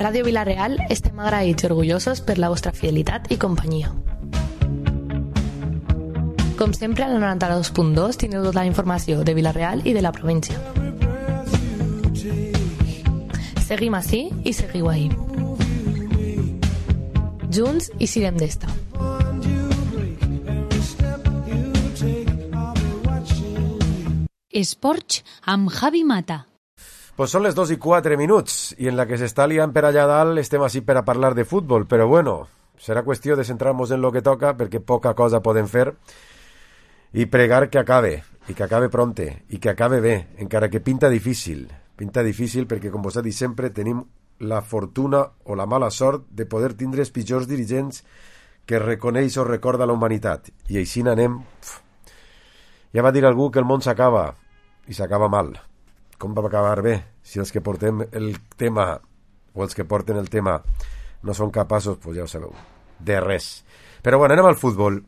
Ràdio Vila-real estem agraïts i orgullosos per la vostra fidelitat i companyia. Com sempre, al 92.2 tindreu tota la informació de Vila-real i de la província. Seguim ací i seguiu ahí. Junts i sirem d'esta. Esports amb Javi Mata. Pues son les 2:04 y en la que se está liant per allà dalt estem així per a parlar de futbol, però bueno, serà qüestió de centrar-nos en lo que toca perquè poca cosa podem fer i pregar que acabe, i que acabe pronte, i que acabe bé, encara que pinta difícil perquè, com vos he dit sempre, tenim la fortuna o la mala sort de poder tindre els pitjors dirigents que reconeix o recorda la humanitat, i així n'anem. Ja va dir algú que el món s'acaba, i s'acaba mal. Com va acabar bé si els que portem el tema o els que porten el tema no són capaços, pues ja ho sabeu, de res. Però bueno, anem al futbol.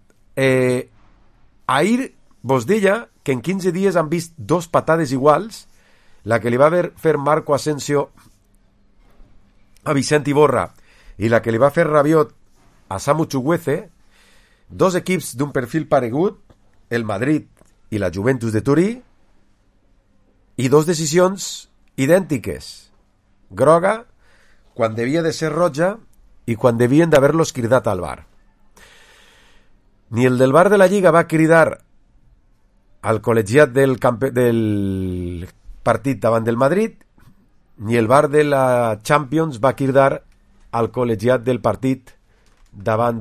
Ahir vos deia que en 15 dies han vist dos patades iguals, la que li va fer Marco Asensio a Vicent Iborra i la que li va fer Rabiot a Samu Chukwueze, dos equips d'un perfil paregut, el Madrid i la Juventus de Turí, i dos decisions idèntiques. Groga quan devia de ser roja i quan devien d'haver-los cridat al bar. Ni el del bar de la Lliga va cridar al col·legiat del partit davant del Madrid, ni el bar de la Champions va cridar al col·legiat del partit davant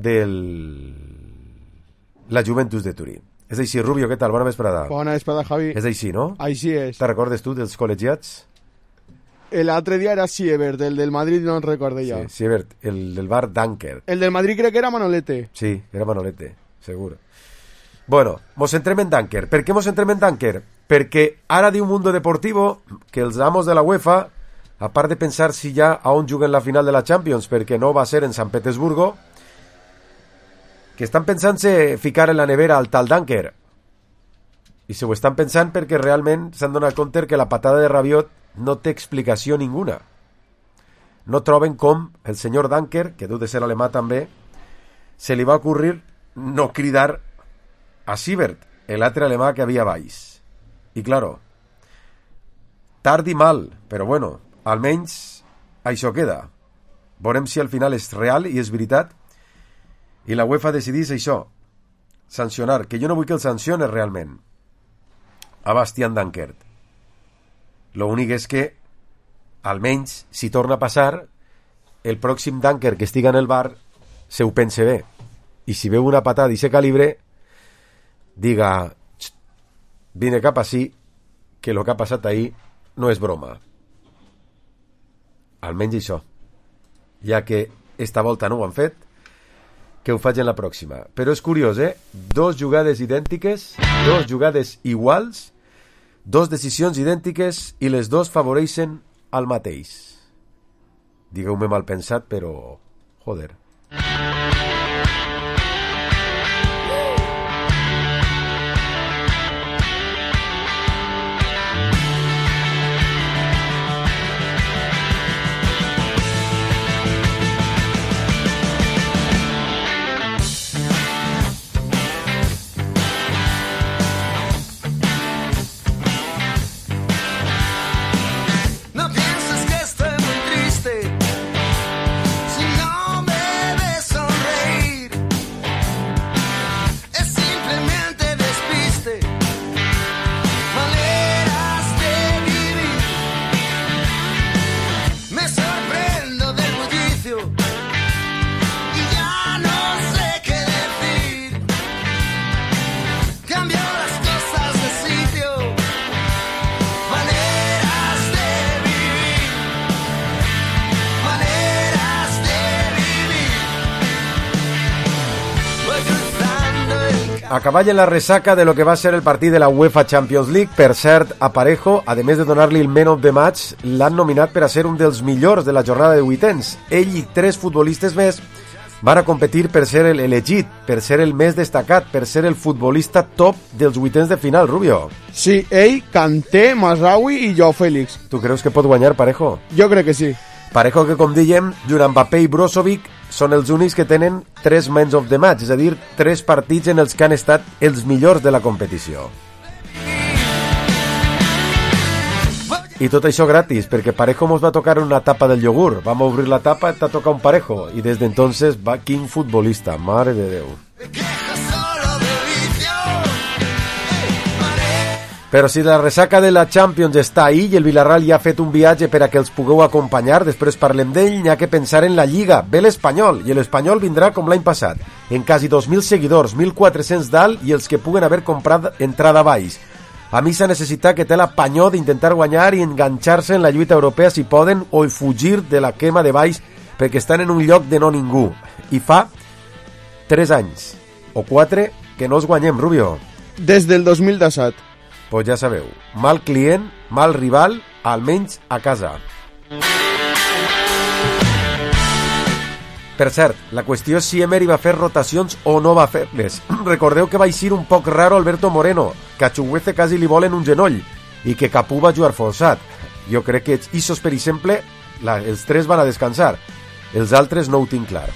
la Juventus de Turí. És així, Rubio, què tal? Bona vesprada. Bona vesprada, Javi. És així, no? Així és. Te recordes tu dels col·legiats? L'altre dia era Siebert, el del Madrid no en recordo ja. Sí, Siebert, el del bar Dunker. El del Madrid crec que era Manolete. Sí, era Manolete, segur. Bueno, mos centrem en Dunker. Per què mos centrem en Dunker? Perquè ara diu Mundo Deportivo que els amos de la UEFA, a part de pensar si ja a on juguen la final de la Champions, perquè no va ser en Sant Petersburgo, que estan pensant-se ficar en la nevera al tal Dunker. I se ho estan pensant perquè realment s'han donat compte que la patada de Rabiot no té explicació ninguna. No troben com el senyor Dunker, que deu de ser alemà també, se li va ocurrir no cridar a Siebert, l'altre alemà que havia baix. I claro, tard i mal, però bueno, almenys això queda. Veurem si al final és real i és veritat. I la UEFA decidís això, sancionar, que jo no vull que el sancione realment, a Bastian Dankert. Lo únic és que, almenys, si torna a passar, el pròxim Dunker que estiga en el bar se ho pense bé. I si veu una patada i se calibre, diga, vine cap ací, que lo que ha passat ahir no és broma. Almenys això. Ja que esta volta no ho han fet, que ho faig en la pròxima. Però és curiós, Dos jugades idèntiques, dos jugades iguals, dos decisions idèntiques i les dos favoreixen al mateix. Digueu-me mal pensat, però... joder. A cavall en la resaca de lo que va ser el partit de la UEFA Champions League. Per cert, a Parejo, a més de donar-li el Man of the Match, l'han nominat per a ser un dels millors de la jornada de vuitens. Ell i 3 futbolistes més van a competir per ser elegit, per ser el més destacat, per ser el futbolista top dels vuitens de final, Rubio. Sí, ell, Kanté, Masraoui i Joao Félix. Tu creus que pot guanyar Parejo? Jo crec que sí. Parejo que, com dèiem, junt amb Mbappé i Brozovic són els únics que tenen 3 men of the match, és a dir, 3 partits en els que han estat els millors de la competició. I tot això gratis, perquè Parejo mos va tocar una tapa del iogurt. Vam obrir la tapa, t'ha tocat un Parejo. I des d'entonces va quin futbolista, mare de Déu. Però si la ressaca de la Champions està ahí i el Villarreal ja ha fet un viatge per a que els pugueu acompanyar, després parlem d'ell, n'hi ha que pensar en la Lliga. Ve l'Espanyol, i l'Espanyol vindrà com l'any passat, en quasi 2.000 seguidors, 1.400 dalt i els que puguen haver comprat entrada baix. A mi s'ha necessitat que té la panyó d'intentar guanyar i enganxar-se en la lluita europea si poden o fugir de la quema de baix perquè estan en un lloc de no ningú. I fa 3 anys o 4 que no els guanyem, Rubio. Des del 2017. Pues ja sabeu, mal client, mal rival, almenys a casa. Per cert, la qüestió és si Emery va fer rotacions o no va fer-les. Recordeu que va eixir un poc raro Alberto Moreno, que a Chukwueze quasi li volen un genoll, i que Capú va jugar forçat. Jo crec que Isos, per exemple, els 3 van a descansar. Els altres no ho tinc clar.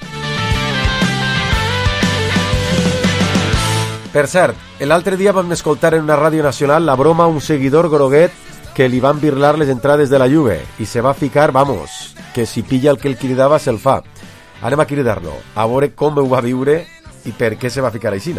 Per cert, l'altre dia vam escoltar en una ràdio nacional la broma a un seguidor groguet que li van birlar les entrades de la Juve i se va ficar, vamos, que si pilla el que el cridava se'l fa. Anem a cridar-lo, a veure com ho va viure i per què se va ficar aixina.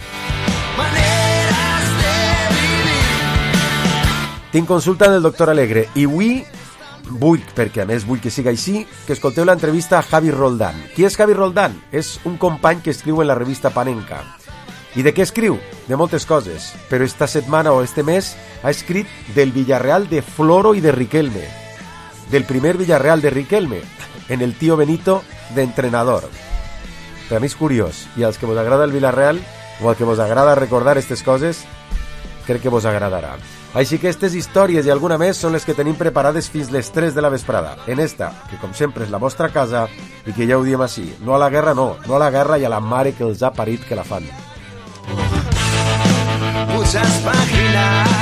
Tinc consulta del doctor Alegre i vull, perquè a més vull que siga així, que escolteu l'entrevista a Javi Roldán. Qui és Javi Roldán? És un company que escriu en la revista Panenka. I de què escriu? De moltes coses, però esta setmana o este mes ha escrit del Villarreal de Floro i de Riquelme, del primer Villarreal de Riquelme, en el tío Benito d'entrenador. Per a mi és curiós, i als que vos agrada el Villarreal o al que vos agrada recordar aquestes coses, crec que vos agradarà. Així que aquestes històries i alguna més són les que tenim preparades fins les 3 de la vesprada, en esta, que com sempre és la vostra casa i que ja ho diem així, no a la guerra no a la guerra i a la mare que els ha parit que la fan. Muchas páginas.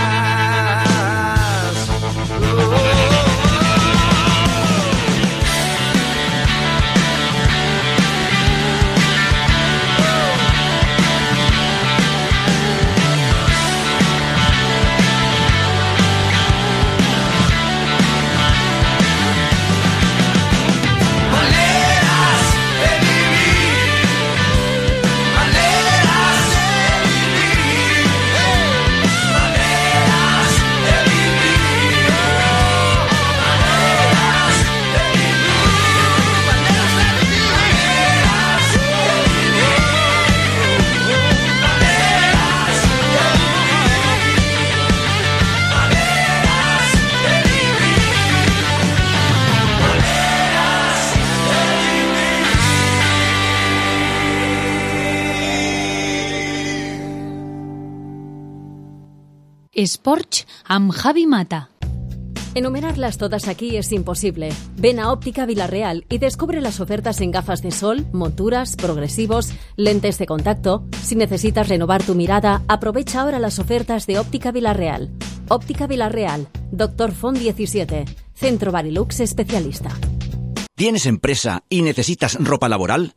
Esports amb Javi Mata. Enumerarlas todas aquí es imposible. Ven a Óptica Villarreal y descubre las ofertas en gafas de sol, monturas, progresivos, lentes de contacto. Si necesitas renovar tu mirada, aprovecha ahora las ofertas de Óptica Villarreal. Óptica Villarreal, Dr. Font 17, Centro Barilux especialista. ¿Tienes empresa y necesitas ropa laboral?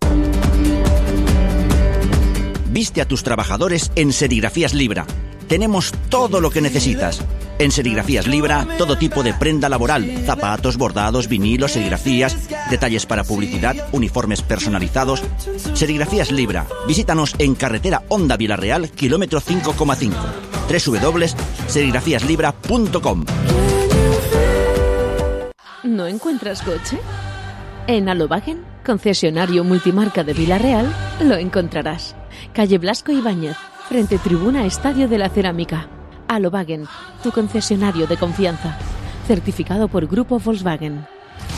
Viste a tus trabajadores en Serigrafías Libra. Tenemos todo lo que necesitas. En Serigrafías Libra, todo tipo de prenda laboral, zapatos, bordados, vinilos, serigrafías, detalles para publicidad, uniformes personalizados. Serigrafías Libra. Visítanos en carretera Honda Villarreal, kilómetro 5,5. www.serigrafíaslibra.com. ¿No encuentras coche? En Alobagen, concesionario multimarca de Villarreal, lo encontrarás. Calle Blasco Ibáñez, frente tribuna Estadio de la Cerámica. Alobagen, tu concesionario de confianza. Certificado por Grupo Volkswagen.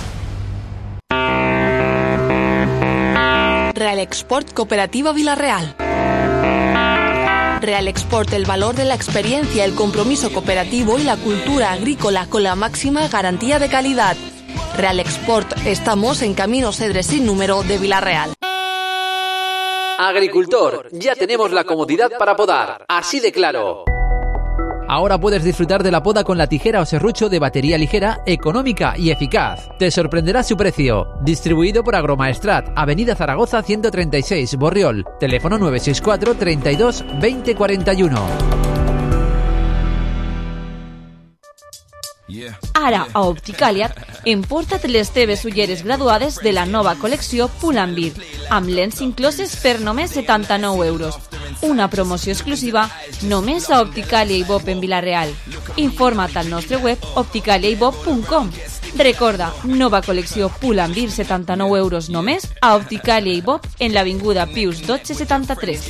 Real Export Cooperativa Villarreal. Real Export, el valor de la experiencia, el compromiso cooperativo y la cultura agrícola con la máxima garantía de calidad. Real Export, estamos en Camino Cedres sin número de Villarreal. Agricultor, ya tenemos la comodidad para podar, así de claro. Ahora puedes disfrutar de la poda con la tijera o serrucho de batería ligera, económica y eficaz. Te sorprenderá su precio. Distribuido por Agromaestrat, Avenida Zaragoza 136, Borriol. Teléfono 964 32 20 41. Ara, a Opticàlia, emporta't les teves ulleres graduades de la nova col·lecció Pull&Bear, amb lents incloses per només 79 euros. Una promoció exclusiva només a Opticàlia i Bob en Vila-real. Informa't al nostre web opticaliaibob.com. Recorda, nova col·lecció Pull&Bear, 79 euros només a Opticàlia i Bob en l'avinguda Pius 1273.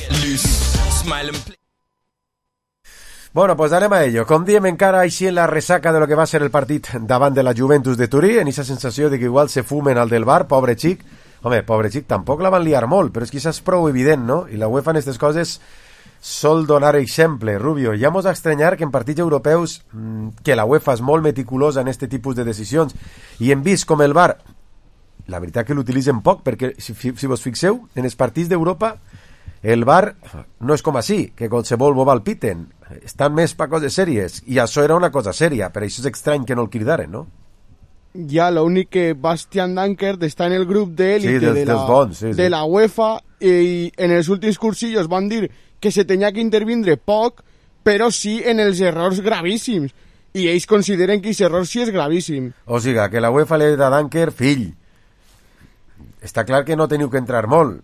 Bueno, pues anem a ello. Com diem encara així en la ressaca de lo que va ser el partit davant de la Juventus de Turí, en aquesta sensació de que igual se fumen al del bar, pobre xic. Home, pobre xic, tampoc la van liar molt, però és que això és prou evident, no? I la UEFA en aquestes coses sol donar exemple. Rubio, ja mos estranyar que en partits europeus que la UEFA és molt meticulosa en aquest tipus de decisions i hem vist com el VAR, la veritat que l'utilitzen poc, perquè si vos fixeu, en els partits d'Europa el VAR no és com així, que qualsevol boba el piten, estan més pa coses sèries, i això era una cosa sèria, per això és estrany que no el cridaren, no? Ja, l'únic que Bastian Dankert està en el grup d'élite de la UEFA i en els últims cursillos van dir que se tenia que intervindre poc, però sí en els errors gravíssims, i ells consideren que aquest error sí és gravíssim. O sigui, que la UEFA li ha dit a Dankert, fill, està clar que no teniu que entrar molt,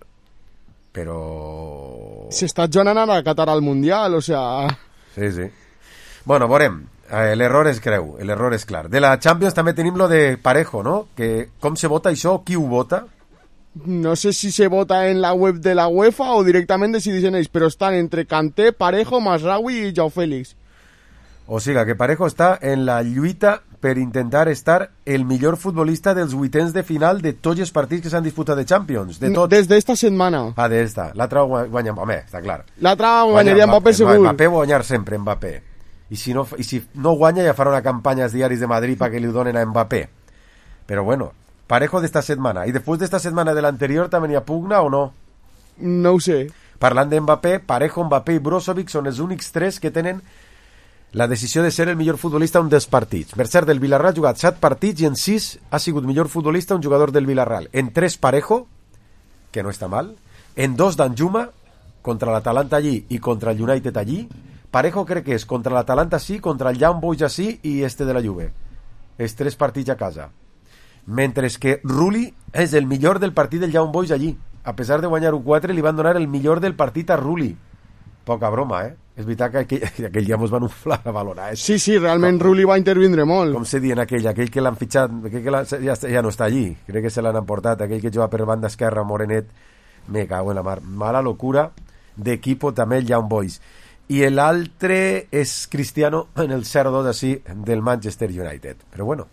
però... S'està jugant a Qatar al Mundial, o sea... Sí. Bueno, veurem. L'error és greu, l'error és clar. De la Champions també tenim lo de Parejo, no? Que com se vota això? Qui ho vota? No sé si se vota en la web de la UEFA o directament decideixen ells, però estan entre Kanté, Parejo, Masraoui i Joao Félix. O sigui, que Parejo està en la lluita per intentar estar el millor futbolista dels vuitens de final de tots els partits que s'han disputat de Champions, de tots. Des d'esta setmana. Ah, d'esta. L'altra guanya... Home, està clar. L'altra guanyaria Mbappé segur. Mbappé guanyar sempre, Mbappé. I si no guanya ja farà una campanya als diaris de Madrid perquè li donen a Mbappé. Però bueno, Parejo d'esta setmana. I després d'esta setmana de l'anterior també n'hi ha pugna o no? No ho sé. Parlant d'Mbappé, Parejo, Mbappé i Brozovic són els únics tres que tenen la decisió de ser el millor futbolista un dels partits. Per cert, el Villarreal ha jugat 7 partits i en 6 ha sigut millor futbolista un jugador del Villarreal. En 3 Parejo, que no està mal. En 2 Danjuma, contra l'Atalanta allí i contra el United allí. Parejo crec que és contra l'Atalanta sí, contra el Young Boys sí i este de la Juve. Els 3 partits a casa. Mentre que Rulli és el millor del partit del Young Boys allí. A pesar de guanyar un 4, li van donar el millor del partit a Rulli. Poca broma, És veritat que aquell ja mos van inflar a valorar. Sí, realment Rulli va intervindre molt. Com se diuen aquell que l'han fitxat, ja no està allí, crec que se l'han emportat, aquell que juga per banda esquerra, Morenet, me cago en la mar. Mala locura d'equipo també el Young Boys. I l'altre és Cristiano en el 0-2 així del Manchester United. Però bueno,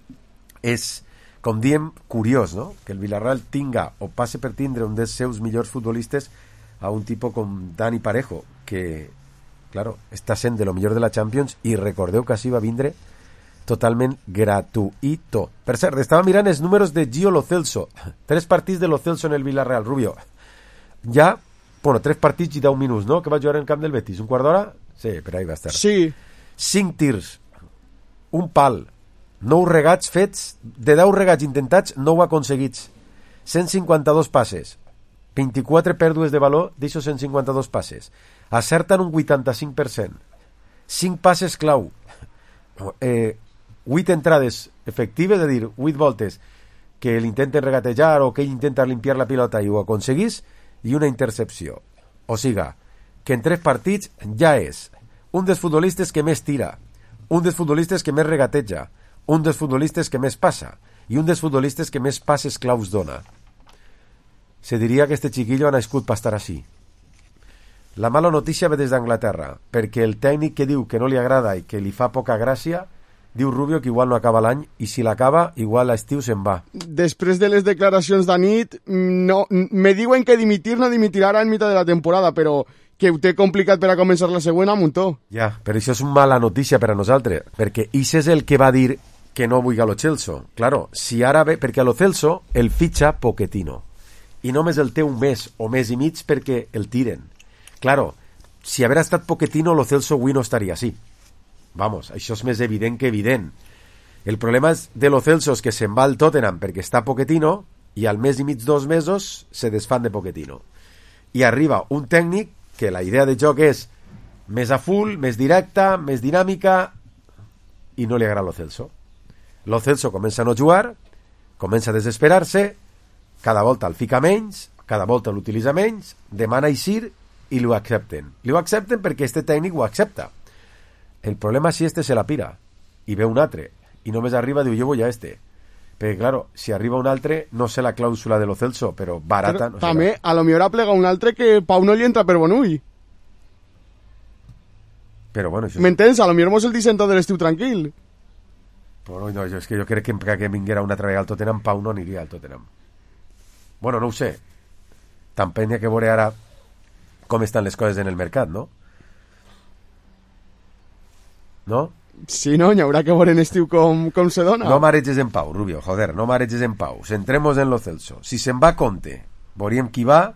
és, com diem, curiós, no? Que el Villarreal tinga o passe per tindre un dels seus millors futbolistes a un tipo com Dani Parejo, que, claro, està sent de lo millor de la Champions i recordeu que així va vindre totalment gratuïto. Per cert, estava mirant els números de Gio Lo Celso. 3 partits de Lo Celso en el Villarreal, Rubio. Ja, 3 partits i 10 minuts, no? Que va jugar en el camp del Betis. Un quart d'hora? Sí, per ahí va estar. Sí. 5 tirs, un pal, 9 regats fets, de 10 regats intentats, 9 aconseguits, 152 passes, 24 pèrdues de valor d'aixos 152 passes. Acerten un 85%. 5 passes clau. 8 entrades efectives, és a dir, 8 voltes que l'intenten regatejar o que ell intenta limpiar la pilota i ho aconseguís, i una intercepció. O siga, que en 3 partits ja és un dels futbolistes que més tira, un dels futbolistes que més regateja, un dels futbolistes que més passa i un dels futbolistes que més passes claus dona. Se diria que este chiquillo ha nascut per estar així. La mala notícia ve des d'Anglaterra, perquè el tècnic que diu que no li agrada i que li fa poca gràcia, diu Rubio que igual no acaba l'any, i si l'acaba, igual l'estiu se'n va. Després de les declaracions d'anit, no, me diuen que dimitir no dimitirà ara en mitjà de la temporada, però que ho té complicat per a començar la següent a muntó. Ja, però això és una mala notícia per a nosaltres, perquè això és el que va dir que no vull a Lo Celso. Claro, si ara ve, perquè a Lo Celso el fitxa Pochettino, i només el té un mes o mes i mig perquè el tiren. Claro, si haver estat Pochettino, Lo Celso avui no estaria així. Vamos, això és més evident que evident. El problema és de Lo Celso que se'n va al Tottenham perquè està Pochettino i al mes i mig, 2 mesos, se desfan de Pochettino. I arriba un tècnic que la idea de joc és més a full, més directa, més dinàmica, i no li agrada Lo Celso. Lo Celso comença a no jugar, comença a desesperar-se, cada volta el fica menys, cada volta l'utilitza menys, demana eixir i l'ho accepten. L'ho accepten perquè este tècnic ho accepta. El problema si este se la pira i ve un altre i només arriba diu jo vull a este. Perquè, claro, si arriba un altre, no sé la clàusula de Lo Celso, però barata... Però, no també, a lo millor ha plegat un altre que Pau no li entra per bon ull. Però bueno... M'entens? A lo millor mos el dissento de l'estiu tranquil. Però no, és que jo crec que vinguera una altra vegada al Tottenham, Pau no aniria al Tottenham. Bueno, no ho sé. També n'hi ha que veure ara com estan les coses en el mercat, no? No? Sí, no, n'hi haurà que veure en estiu com se dona. No mareges en Pau, Rubio, joder, no mareges en Pau. Centremos en Lo Celso. Si se'n va Conte, veuríem qui va,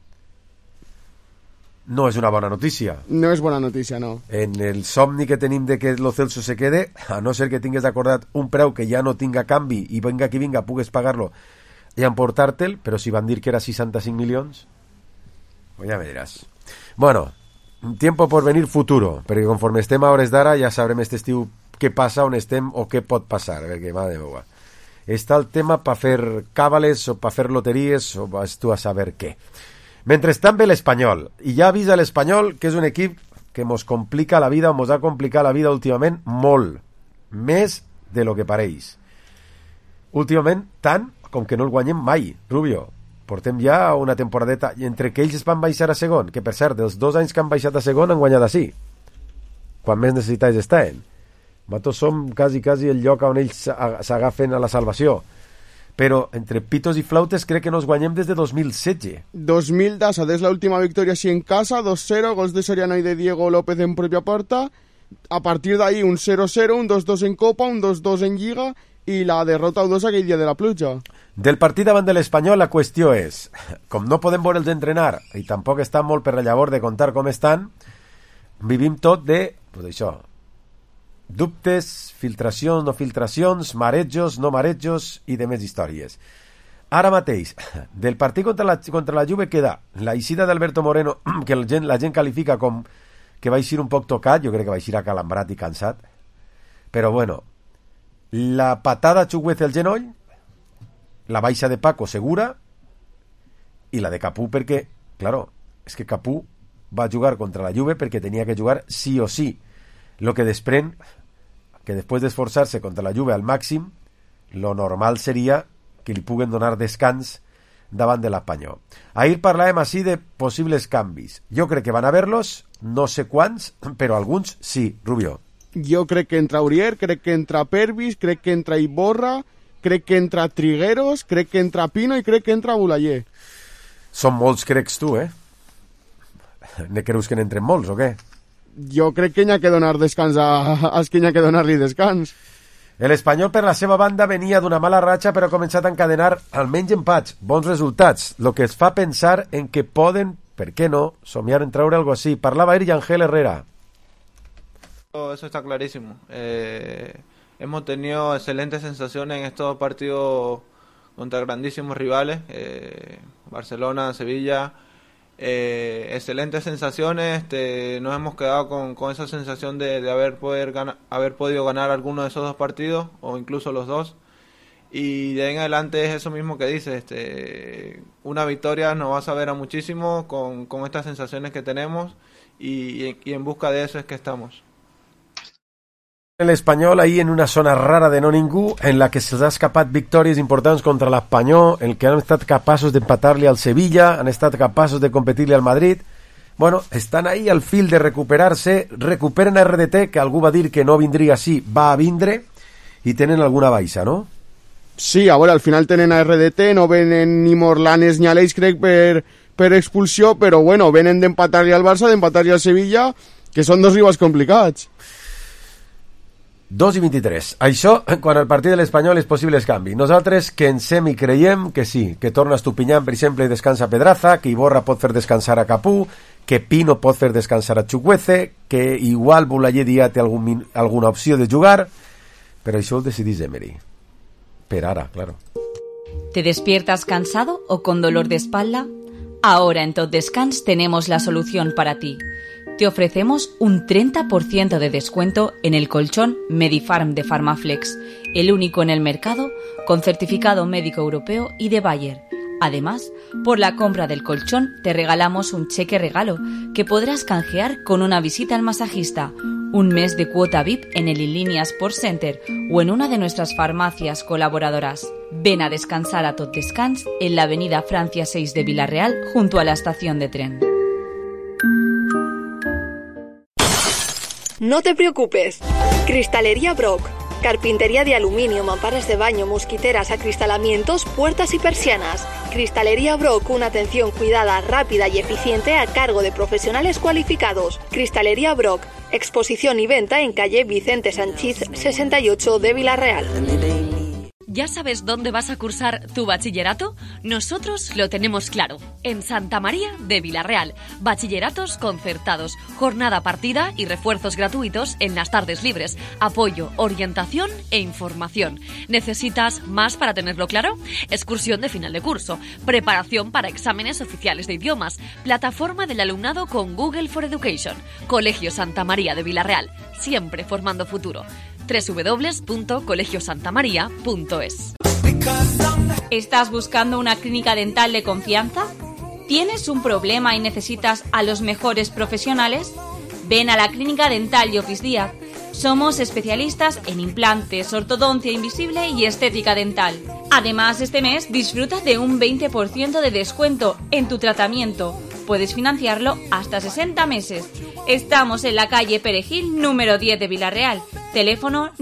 no és una bona notícia. No és bona notícia, no. En el somni que tenim de que Lo Celso se quede, a no ser que tingues acordat un preu que ja no tinga canvi i venga qui vinga, pugues pagar-lo i emportar-te'l, però si van dir que era 65 milions, pues ja me diràs. Bueno, tiempo por venir futuro, perquè conforme estem a hores d'ara ja sabrem este estiu què passa, on estem o què pot passar, perquè madre meva. Està el tema per fer càbales o per fer loteries o vas tu a saber què. Mentrestant ve l'Espanyol, i ja avisa l'Espanyol que és un equip que mos complica la vida o mos ha complicat la vida últimament molt, més de lo que pareix. Últimament, tant com que no el guanyem mai, Rubio. Portem ja una temporadeta, i entre que ells van baixar a segon, que per cert, dels 2 anys que han baixat a segon han guanyat així. Quan més necessitats estaven. Nosaltres som quasi el lloc on ells s'agafen a la salvació. Però entre pitos i flautes crec que nos guanyem des de 2016. 2010 és l'última victòria així en casa, 2-0, gols de Soriano i de Diego López en pròpia porta. A partir d'ahí un 0-0, un 2-2 en Copa, un 2-2 en Lliga i la derrota 2 aquell dia de la pluja. Del partit davant de l'Espanyol la qüestió és, com no podem veure'ls entrenar i tampoc estan molt per la llavor de contar com estan, vivim tot de, pues això, dubtes, filtracions, no filtracions, marejos, no marejos i de més històries. Ara mateix, del partit contra la Juve queda la eixida d'Alberto Moreno, que la gent qualifica com que va eixir un poc tocat, jo crec que va eixir acalambrat i cansat, però bueno, la patada Chukwueze al genoll, la baixa de Paco segura i la de Capú perquè, claro, és que Capú va jugar contra la Juve perquè tenia que jugar sí o sí, lo que desprèn que després d'esforçar-se contra la Juve al màxim, lo normal seria que li puguen donar descans davant de l'Espanyol. Ahir parlàvem així de possibles canvis. Jo crec que van haver-los, no sé quants, però alguns sí, Rubio. Jo crec que entra Aurier, crec que entra Pervis, crec que entra Iborra, crec que entra Trigueros, crec que entra Pino i crec que entra Bulayer. Són molts crecs tu, eh? Ne creus que n'entren molts o què? Jo crec que n'hi ha que donar descans als que n'hi ha que donar-li descans. L'Espanyol, per la seva banda, venia d'una mala ratxa però ha començat a encadenar almenys empats, bons resultats, lo que es fa pensar en que poden, per què no, somiar en traure algo así. Parlava ahir Ángel Herrera. Eso está clarísimo. Hemos tenido excelentes sensaciones en estos partidos contra grandísimos rivales, Barcelona, Sevilla, excelentes sensaciones. Nos hemos quedado con esa sensación de haber podido ganar alguno de esos 2 partidos o incluso los 2, y de ahí en adelante es eso mismo que dices, una victoria nos va a saber a muchísimo con estas sensaciones que tenemos y en busca de eso es que estamos. El Espanyol ahí en una zona rara de no ningú, en la que se'ls ha escapat victòries importants contra l'Espanyol, en què han estat capaços d'empatar-li al Sevilla, han estat capaços de competir-li al Madrid. Bueno, estan ahí al fil de recuperar-se, recuperen a RDT, que algú va dir que no vindria així, va a vindre, i tenen alguna baixa, no? Sí, a veure, al final tenen a RDT, no venen ni Morlanes ni Aleix, crec, per expulsió, però bueno, venen d'empatar-li al Barça, d'empatar-li al Sevilla, que són 2 rivals complicats. 2:23. Això, quan al partit de l'Espanyol és possible el canvi. Nosaltres que pensem i creiem que sí, que torna Estupiñán, per exemple, i descansa Pedraza, que Iborra pot fer descansar a Capú, que Pino pot fer descansar a Chukwueze, que igual Boulaye té alguna opció de jugar, pero això ho decidís Emery. Per ara, claro. ¿Te despiertas cansado o con dolor de espalda? Ahora en Tot Descans tenemos la solución para ti. Te ofrecemos un 30% de descuento en el colchón Medifarm de Pharmaflex, el único en el mercado con certificado médico europeo y de Bayer. Además, por la compra del colchón te regalamos un cheque regalo que podrás canjear con una visita al masajista, un mes de cuota VIP en el Inlínea Sport Center o en una de nuestras farmacias colaboradoras. Ven a descansar a Tot Descans en la avenida Francia 6 de Villarreal junto a la estación de tren. No te preocupes. Cristalería Brock. Carpintería de aluminio, mamparas de baño, mosquiteras, acristalamientos, puertas y persianas. Cristalería Brock, una atención cuidada, rápida y eficiente a cargo de profesionales cualificados. Cristalería Brock, exposición y venta en calle Vicente Sanchís 68 de Villarreal. ¿Ya sabes dónde vas a cursar tu bachillerato? Nosotros lo tenemos claro. En Santa María de Villarreal. Bachilleratos concertados, jornada partida y refuerzos gratuitos en las tardes libres. Apoyo, orientación e información. ¿Necesitas más para tenerlo claro? Excursión de final de curso, preparación para exámenes oficiales de idiomas, plataforma del alumnado con Google for Education. Colegio Santa María de Villarreal, siempre formando futuro. www.colegiosantamaria.es. ¿Estás buscando una clínica dental de confianza? ¿Tienes un problema y necesitas a los mejores profesionales? Ven a la Clínica Dental Llopis Díaz. Somos especialistas en implantes, ortodoncia invisible y estética dental. Además, este mes disfruta de un 20% de descuento en tu tratamiento. Puedes financiarlo hasta 60 meses. Estamos en la calle Perejil, número 10 de Villarreal. Teléfono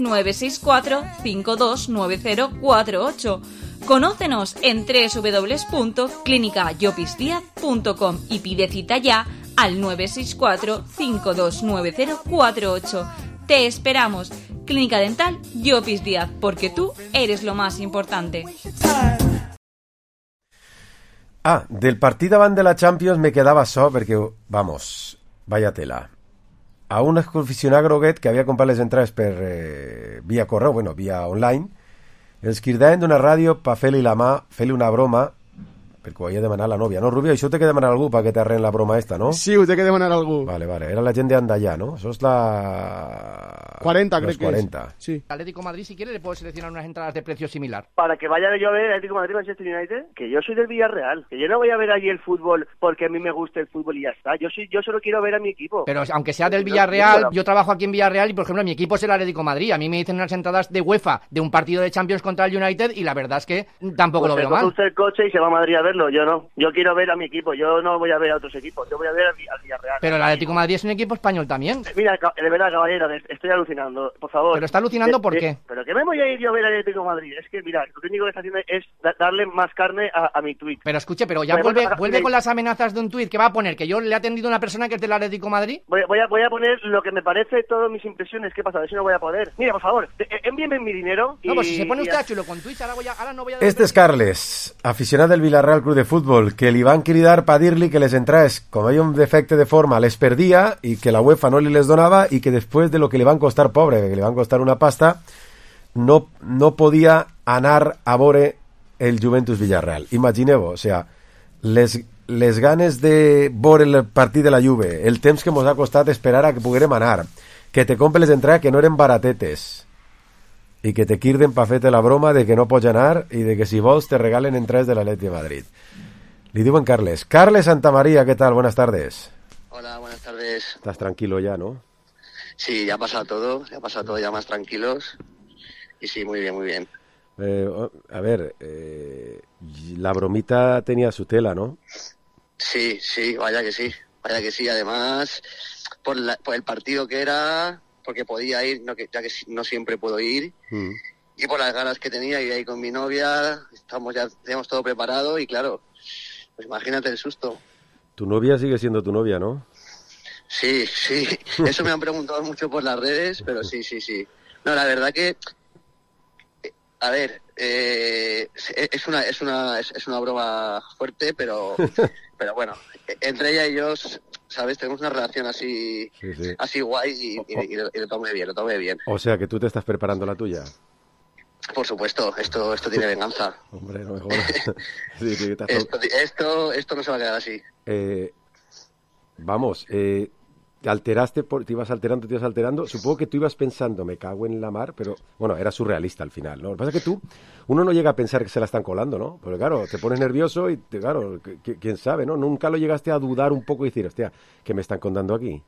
964-529048. Conócenos en www.clinicayopisdiaz.com y pide cita ya al 964-529048. Te esperamos. Clínica Dental Llopis Díaz, porque tú eres lo más importante. Del partit davant de la Champions me quedava so perquè, vamos, vaya tela. A un aficionat groguet que havia comprat les entrades per via correu, bueno, via online, els cridaven d'una ràdio per fer-li la mà, fer-li una broma, perquè ho havia demanat la nòvia, no, Rubio? Això té que demanar algú perquè te arren la broma esta, no? Sí, ho té que demanar algú. Vale, era la gent d'Andallà, no? Això és la... 40, creo que 40. Es. Sí. Atlético Madrid, si quiere, le puedo seleccionar unas entradas de precio similar. Para que vaya yo a ver Atlético Madrid, Manchester United, que yo soy del Villarreal, que yo no voy a ver allí el fútbol porque a mí me gusta el fútbol y ya está. Yo solo quiero ver a mi equipo. Pero aunque sea del Villarreal, yo trabajo aquí en Villarreal y, por ejemplo, mi equipo es el Atlético Madrid. A mí me dicen unas entradas de UEFA de un partido de Champions contra el United y la verdad es que tampoco lo veo mal. Usted el coche y se va a Madrid a verlo, yo no. Yo quiero ver a mi equipo, yo no voy a ver a otros equipos, yo voy a ver al Villarreal. Pero el Atlético Madrid es un equipo español también. Mira, de verdad, caballero, estoy alucinando, por favor. Pero está alucinando, ¿por qué? Pero que me voy a ir yo a ver al Atlético de Madrid. Es que, mira, lo único que está haciendo es darle más carne a mi tuit. Pero escuche, pero ya vuelve con las amenazas de un tuit que va a poner que yo le he atendido a una persona que es del Atlético de Madrid. Voy a poner lo que me parece, todas mis impresiones. ¿Qué pasa? A ver si no voy a poder. Mira, por favor, envíenme mi dinero. No, pues si se pone usted a chulo con tuits, ahora no voy a... Este és Carles, aficionat del Villarreal Club de Fútbol, que li van cridar per dir-li que les entrades, com hi ha un defecte de forma, les perdia i que la UEFA no li les donava i que després de lo que li van costar, pobre, que li van costar una pasta, no podia anar a veure el Juventus Villarreal. Imagineu-vos, o sea, les ganes de veure el partit de la Juve, el temps que mos ha costat esperar a que poguérem anar, que te compre les entrades que no eren baratetes i que te quirden pa fer-te la broma de que no pots anar i de que si vols te regalen entrades de l'Atleti de Madrid. Li diuen Carles. Carles Santamaría, ¿qué tal? Buenas tardes. Hola, buenas tardes. Estás tranquilo ya, ¿no? Sí, ya ha pasado todo ya más tranquilos. Y sí, muy bien, muy bien. A ver, la bromita tenía su tela, ¿no? Sí, vaya que sí. Además, por el partido que era, porque podía ir, ya que no siempre puedo ir, y por las ganas que tenía, ir ahí con mi novia, tenemos todo preparado y claro, pues imagínate el susto. Tu novia sigue siendo tu novia, ¿no? Sí, eso me han preguntado mucho por las redes, pero sí. No, la verdad que A ver, es una broma fuerte, pero bueno, entre ella y yo, ¿sabes? Tenemos una relación así guay y lo tomé bien. O sea, que tú te estás preparando la tuya. Por supuesto, esto tiene venganza. Hombre, no me jodas. Sí, esto no se va a quedar así. Vamos, te ibas alterando. Supongo que tú ibas pensando, me cago en la mar, pero bueno, era surrealista al final, ¿no? Lo que pasa es que uno no llega a pensar que se la están colando, ¿no? Porque claro, te pones nervioso y claro, quién sabe, ¿no? Nunca lo llegaste a dudar un poco y decir, hostia, ¿qué me están contando aquí?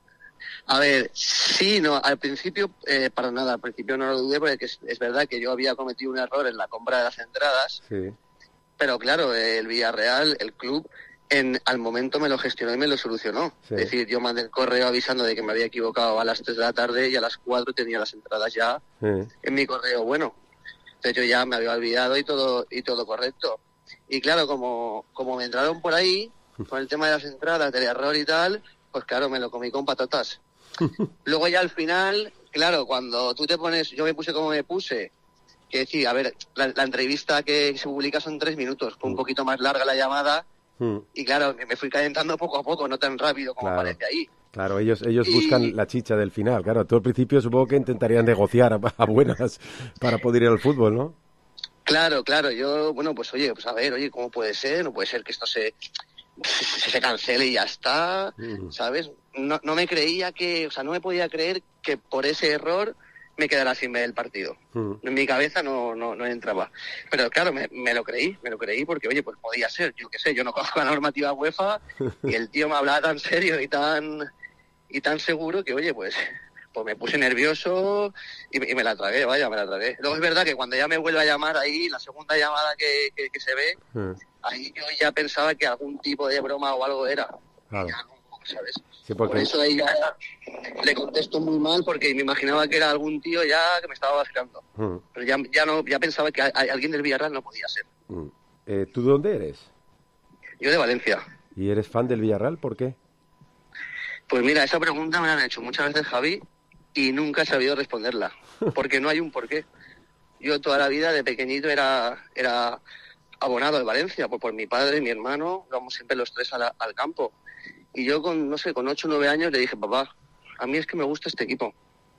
A ver, sí, no, al principio, para nada, al principio no lo dudé porque es verdad que yo había cometido un error en la compra de las entradas, sí. Pero claro, el Villarreal, el club, al momento me lo gestionó y me lo solucionó. Sí. Es decir, yo mandé el correo avisando de que me había equivocado a las 3 de la tarde y a las 4 tenía las entradas ya en mi correo bueno. Entonces yo ya me había olvidado y todo correcto. Y claro, como me entraron por ahí, con el tema de las entradas, del error y tal, pues claro, me lo comí con patatas. Luego ya al final, claro, cuando tú te pones, yo me puse como me puse, que decir, a ver, la entrevista que se publica son 3 minutos, fue un poquito más larga la llamada, y claro, me fui calentando poco a poco, no tan rápido como parece ahí. Claro, ellos buscan la chicha del final, claro, tú al principio supongo que intentarían negociar a buenas para poder ir al fútbol, ¿no? Claro, yo, bueno, pues oye, a ver, ¿cómo puede ser? No puede ser que esto se cancele y ya está, ¿sabes? No me creía no me podía creer que por ese error me quedara sin ver el partido. En mi cabeza no entraba. Pero claro, me lo creí porque, oye, pues podía ser, yo qué sé, yo no conozco la normativa UEFA y el tío me hablaba tan serio y tan seguro que, oye, pues me puse nervioso y me la tragué, me la tragué. Luego es verdad que cuando ya me vuelve a llamar ahí, la segunda llamada que se ve, ahí yo ya pensaba que algún tipo de broma o algo era. Claro. Ya no, ¿sabes? Sí, porque... Por eso ahí ya le contesto muy mal porque me imaginaba que era algún tío ya que me estaba vacilando. Pero ya pensaba que alguien del Villarreal no podía ser. ¿Tú de dónde eres? Yo de Valencia. ¿Y eres fan del Villarreal? ¿Por qué? Pues mira, esa pregunta me la han hecho muchas veces, Javi, y nunca he sabido responderla, porque no hay un porqué. Yo toda la vida de pequeñito era abonado al Valencia, pues por mi padre y mi hermano, íbamos siempre los tres al campo. Y yo con 8 o 9 años le dije, papá, a mí es que me gusta este equipo.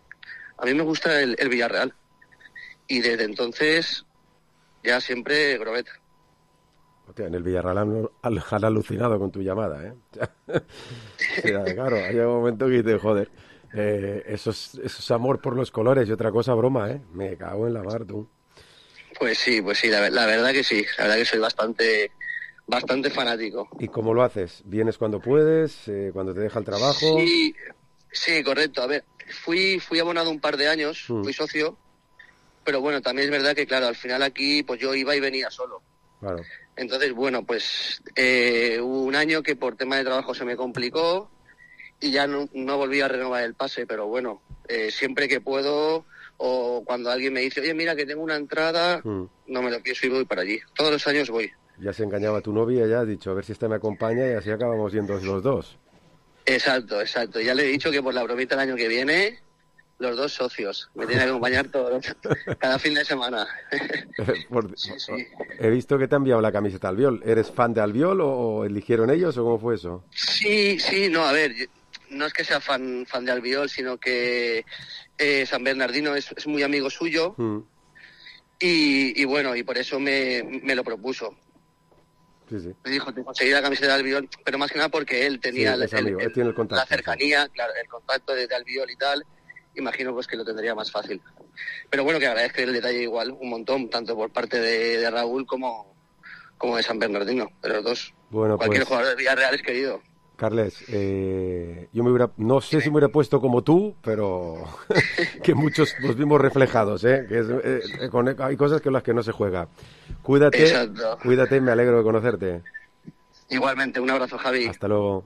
A mí me gusta el Villarreal. Y desde entonces, ya siempre Grobet. Hostia, en el Villarreal han alucinado con tu llamada, ¿eh? Claro, hay un momento que dices, joder, eso es amor por los colores y otra cosa broma, ¿eh? Me cago en la mar, tú. Pues sí, la verdad que sí. La verdad que soy bastante fanático. ¿Y cómo lo haces? ¿Vienes cuando puedes? ¿Cuando te deja el trabajo? Sí, correcto. A ver, fui abonado un par de años, fui socio, pero bueno, también es verdad que, claro, al final aquí pues yo iba y venía solo. Claro. Entonces, bueno, pues hubo un año que por tema de trabajo se me complicó y ya no volví a renovar el pase, pero bueno, siempre que puedo o cuando alguien me dice, oye, mira que tengo una entrada, no me lo pienso y voy para allí. Todos los años voy. Ya se engañaba tu novia, ya has dicho, a ver si esta me acompaña y así acabamos yendo los dos. Exacto. Ya le he dicho que por la bromita el año que viene, los dos socios. Me tienen que acompañar cada fin de semana. Sí. He visto que te han enviado la camiseta Albiol. ¿Eres fan de Albiol o eligieron ellos o cómo fue eso? Sí, no, a ver, no es que sea fan de Albiol, sino que San Bernardino es muy amigo suyo y bueno, y por eso me lo propuso. Sí. Me dijo, te conseguí la camiseta de Albiol, pero más que nada porque él tenía el contacto, la cercanía, claro, el contacto de Albiol y tal. Imagino pues que lo tendría más fácil. Pero bueno, que agradezco el detalle igual, un montón, tanto por parte de Raúl como de San Bernardino, de los dos. Bueno, cualquier jugador de Villarreal es querido. Carles, yo no sé si me hubiera puesto como tú, pero que muchos nos vimos reflejados, ¿eh? Hay cosas con las que no se juega. Cuídate. Exacto. Cuídate, me alegro de conocerte. Igualmente, un abrazo, Javi. Hasta luego.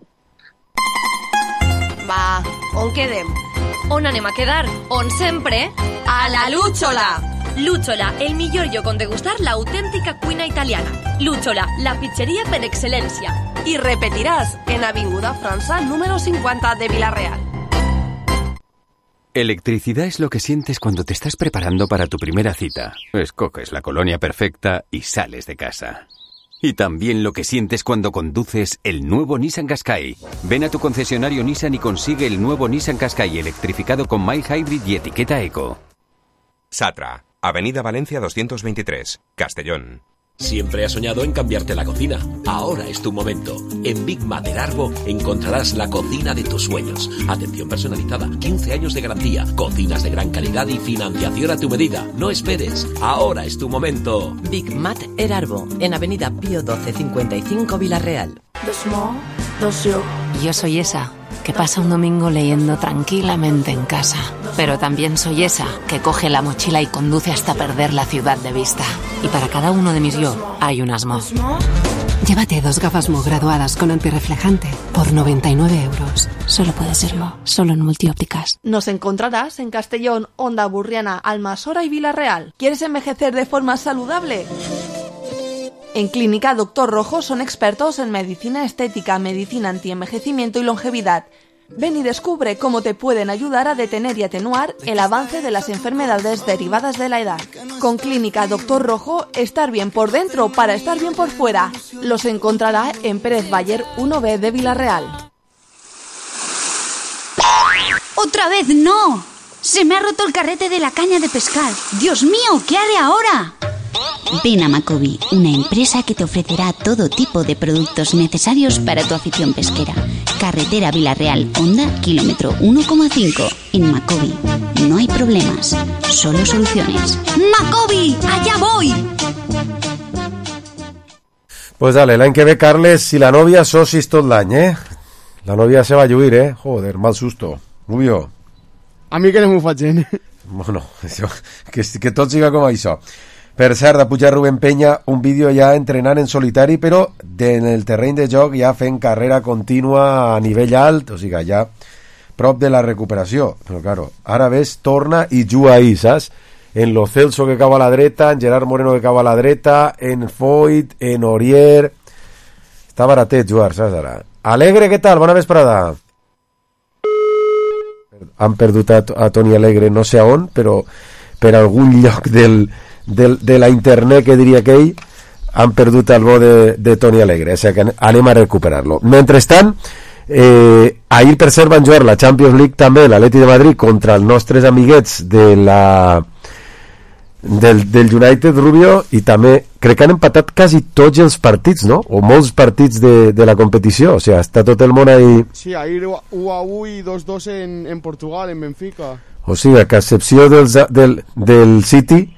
Va, on quedem? On anem a quedar? On sempre? A la Lúchola! Lúchola, el millor lloc on degustar l'autèntica cuina italiana. Lúchola, la pizzeria per excel·lència. I repetiràs en Avinguda França número 50 de Vila-real. Electricidad es lo que sientes cuando te estás preparando para tu primera cita. Escoges la colonia perfecta y sales de casa. Y también lo que sientes cuando conduces el nuevo Nissan Qashqai. Ven a tu concesionario Nissan y consigue el nuevo Nissan Qashqai electrificado con mild hybrid y etiqueta eco. Satra, Avenida Valencia 223, Castellón. Siempre has soñado en cambiarte la cocina. Ahora es tu momento. En Big Mater Arbo encontrarás la cocina de tus sueños. Atención personalizada, 15 años de garantía, cocinas de gran calidad y financiación a tu medida. No esperes. Ahora es tu momento. Big Mater Arbo, en Avenida Pío 12 55 Villarreal. Yo soy esa que pasa un domingo leyendo tranquilamente en casa. Pero también soy esa que coge la mochila y conduce hasta perder la ciudad de vista. Y para cada uno de mis yo hay un Asmo. Llévate 2 gafas Mo graduadas con antirreflejante por 99 euros. Solo puede serlo, solo en Multiópticas. Nos encontrarás en Castellón, Onda Burriana, Almasora y Villarreal. ¿Quieres envejecer de forma saludable? En Clínica Doctor Rojo son expertos en medicina estética, medicina antienvejecimiento y longevidad. Ven y descubre cómo te pueden ayudar a detener y atenuar el avance de las enfermedades derivadas de la edad. Con Clínica Doctor Rojo, estar bien por dentro para estar bien por fuera. Los encontrará en Pérez Bayer 1B de Villarreal. ¡Otra vez no! Se me ha roto el carrete de la caña de pescar. ¡Dios mío! ¿Qué haré ahora? Ven a Macobi, una empresa que te ofrecerá todo tipo de productos necesarios para tu afición pesquera. Carretera Villarreal, Honda, kilómetro 1,5. En Macobi no hay problemas, solo soluciones. ¡Macobi! ¡Allá voy! Pues dale, l'any que ve, Carles, si la novia socis tot l'any, La novia se va a lluir, Joder, mal susto. Rubio. A mi que no m'ho faig gent. Bueno, això, que tot siga com això. Per cert, ha pujat Rubén Peña un vídeo ja entrenant en solitari, però en el terreny de joc ja fent carrera contínua a nivell alt, o sigui, ja prop de la recuperació. Però, claro, ara ves, torna i juga ahí, saps? En Lo Celso que cau a la dreta, en Gerard Moreno que cau a la dreta, en Foyt, en Orier... Està baratet jugar, saps, ara? Alegre, què tal? Bona vesprada. Han perdut a Toni Alegre no sé on, però per algun lloc de la internet, que diria que ell, han perdut el bo de Toni Alegre, o sigui que anem a recuperar-lo. Mentrestant, ahir per cert van jugar la Champions League també l'Atleti de Madrid contra els nostres amiguets del United, Rubio, i també crec que han empatat quasi tots els partits, no? O molts partits de la competició, o sigui, està tot el món ahí. Sí, ahir 1-1 i 2-2 en Portugal, en Benfica. O sigui, que a excepció del City,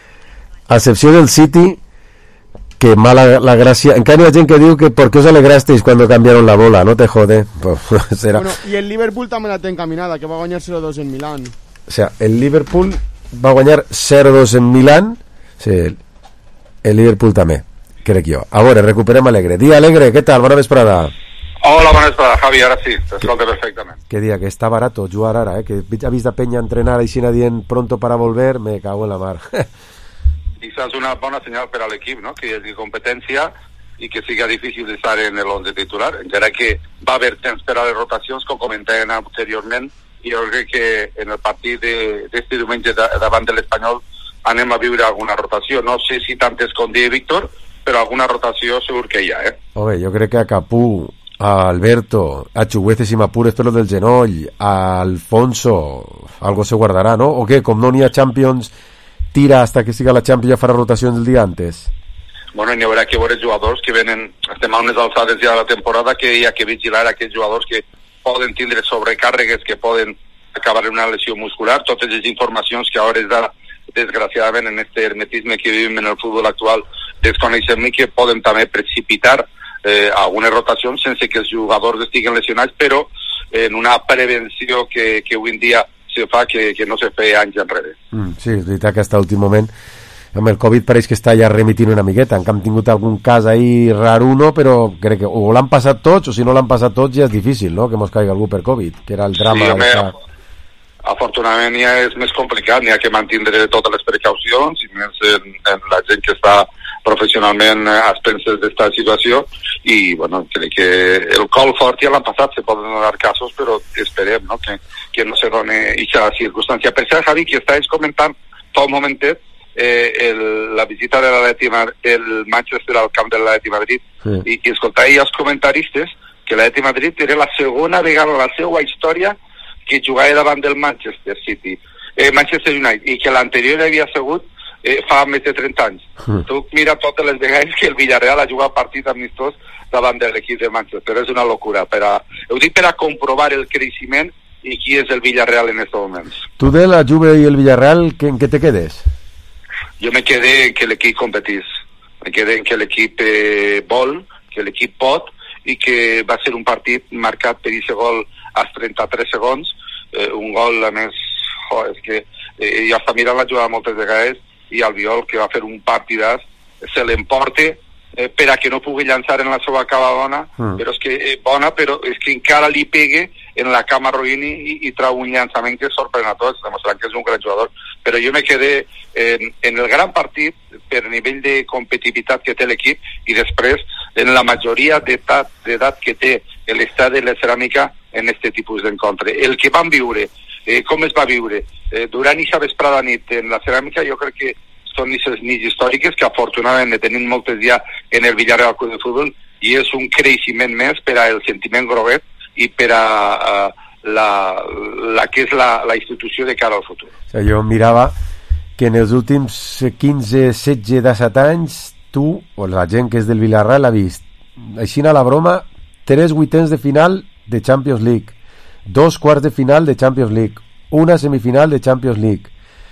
que mala la gràcia. Encara hi ha gent que diu que ¿por qué os alegrasteis cuando cambiaron la bola? No te jode. Pues, será. Bueno, y el Liverpool també la té encaminada, que va guanyar 0-2 en Milán. O sea, el Liverpool va guanyar 0-2 en Milán. Sí, el Liverpool també, crec jo. A veure, recuperem Alegre. Dia Alegre, què tal? Bona vesprada. Hola, bona vesprada, Javi, ara sí, t'escolta perfectament. Que dia, que està barato jugar ara, que ha vist a Peña entrenar així dient pronto para volver, me cago en la mar. Quizás una bona senyal per a l'equip, no? Que hi hagi competència i que siga difícil d'estar en l'11 titular, encara que va haver temps per a les rotacions, com comentàvem anteriorment, i jo crec que en el partit d'este diumenge davant de l'Espanyol anem a viure alguna rotació. No sé si tantes com diu Víctor, però alguna rotació segur que hi ha, Home, jo crec que a Capú, a Alberto, a Chugueces i m'apures per lo del genoll, a Alfonso, algo se guardarà, no? O què, com no n'hi ha Champions, tira hasta que siga la Champions, ja farà rotació el dia antes? Bueno, n'hi haurà que veure jugadors que venen, estem a unes alçades ja de la temporada, que hi ha que vigilar aquells jugadors que poden tindre sobrecàrregues, que poden acabar en una lesió muscular, totes les informacions que a hores d'ara, desgraciadament, en este hermetisme que vivim en el futbol actual, desconeixem i que poden també precipitar algunes rotacions sense que els jugadors estiguen lesionats, però en una prevenció que avui en dia se fa que no se feia anys enrere. Sí, és veritat que hasta l'últim moment amb el Covid pareix que està ja remitint una miqueta, que han tingut algun cas ahí raruno, però crec que o l'han passat tots, o si no l'han passat tots ja és difícil, no?, que mos caigui algú per Covid, que era el drama. Sí, afortunadament ja és més complicat, n'hi ha que mantindre totes les precaucions, i més en la gent que està professionalment a expenses d'esta situació, i bueno, crec que el col fort ja l'han passat, se poden donar casos, però esperem, no?, que no se doni aquesta circumstància. Per cert, Javi, que estàs comentant fa un momentet la visita de el Manchester al camp de l'Atleti Madrid, i escoltar els comentaristes que l'Atleti Madrid era la segona vegada en la seva història que jugava davant del Manchester United, i que l'anterior havia sigut fa més de 30 anys. Tu mira totes les vegades que el Villarreal ha jugat partit amistós davant de l'equip de Manchester. És una locura. Ho dic per a comprovar el creixement i qui és el Villarreal en aquests moments. Tu de la Juve i el Villarreal, en què te quedes? Jo me quedé en que l'equip competís. Me quedé en que l'equip vol, que l'equip pot, i que va ser un partit marcat per aquest gol als 33 segons, un gol, a més, és que jo està mirant la jugada moltes vegades, i Albiol, que va fer un partidàs, se l'emporta per a que no pugui llançar en la seva cava bona, però és que encara li pegue en la cama Roini i trau un llançament que sorprèn a tots, demostrant que és un gran jugador. Però jo me quedé en el gran partit per nivell de competitivitat que té l'equip, i després en la majoria d'edat que té l'estadi de la Ceràmica en aquest tipus d'encontre. El que van viure, com es va viure durant aquesta vesprada nit en la Ceràmica, jo crec que són aquestes nits històriques que afortunadament ne tenim moltes ja en el Villarreal Club de Futbol, i és un creixement més per al sentiment groguet i per a la que és la institució de cara al futur. O sigui, jo mirava que en els últims 15, 16, 17 anys tu, o la gent que és del Villarreal, ha vist així a la broma 3 vuitens de final de Champions League, 2 quarts de final de Champions League, una semifinal de Champions League,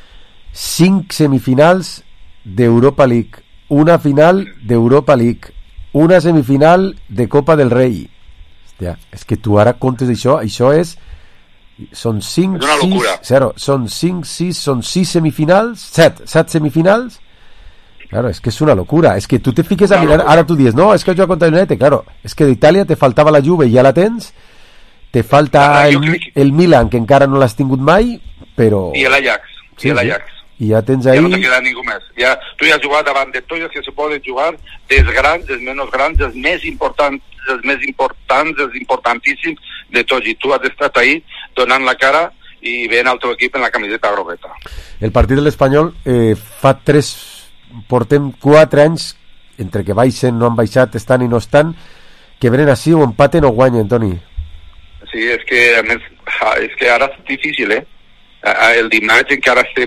5 semifinals d'Europa League, una final d'Europa League, una semifinal de Copa del Rei. Hòstia, és que tu ara comptes això és... Són 5, 6, 0, són 5, 6, són 6 semifinals, 7 semifinals. Claro, es que es una locura. Es que tú te fiques a mirar, ahora tú dices, no, es que yo contra el United, claro, es que de Italia te faltava la Juve i ja la tens, te falta el Milan, que encara no l'has tingut mai, però... I l'Ajax, sí, i l'Ajax. I ja tens ahí... Ja no te queda ningú més. Ja, tu ja has jugat davant de tots els que se poden jugar, dels grans, dels menys grans, dels més importants, dels importantíssims de tots. I tu has estat ahí donant la cara i veient el teu equip en la camiseta grogueta. El partit de l'Espanyol portem 4 anys entre que baixen, no han baixat, estan i no estan, que venen així o empaten o guanyen, Toni. Sí, és que a més és que ara és difícil, el dimarts encara estem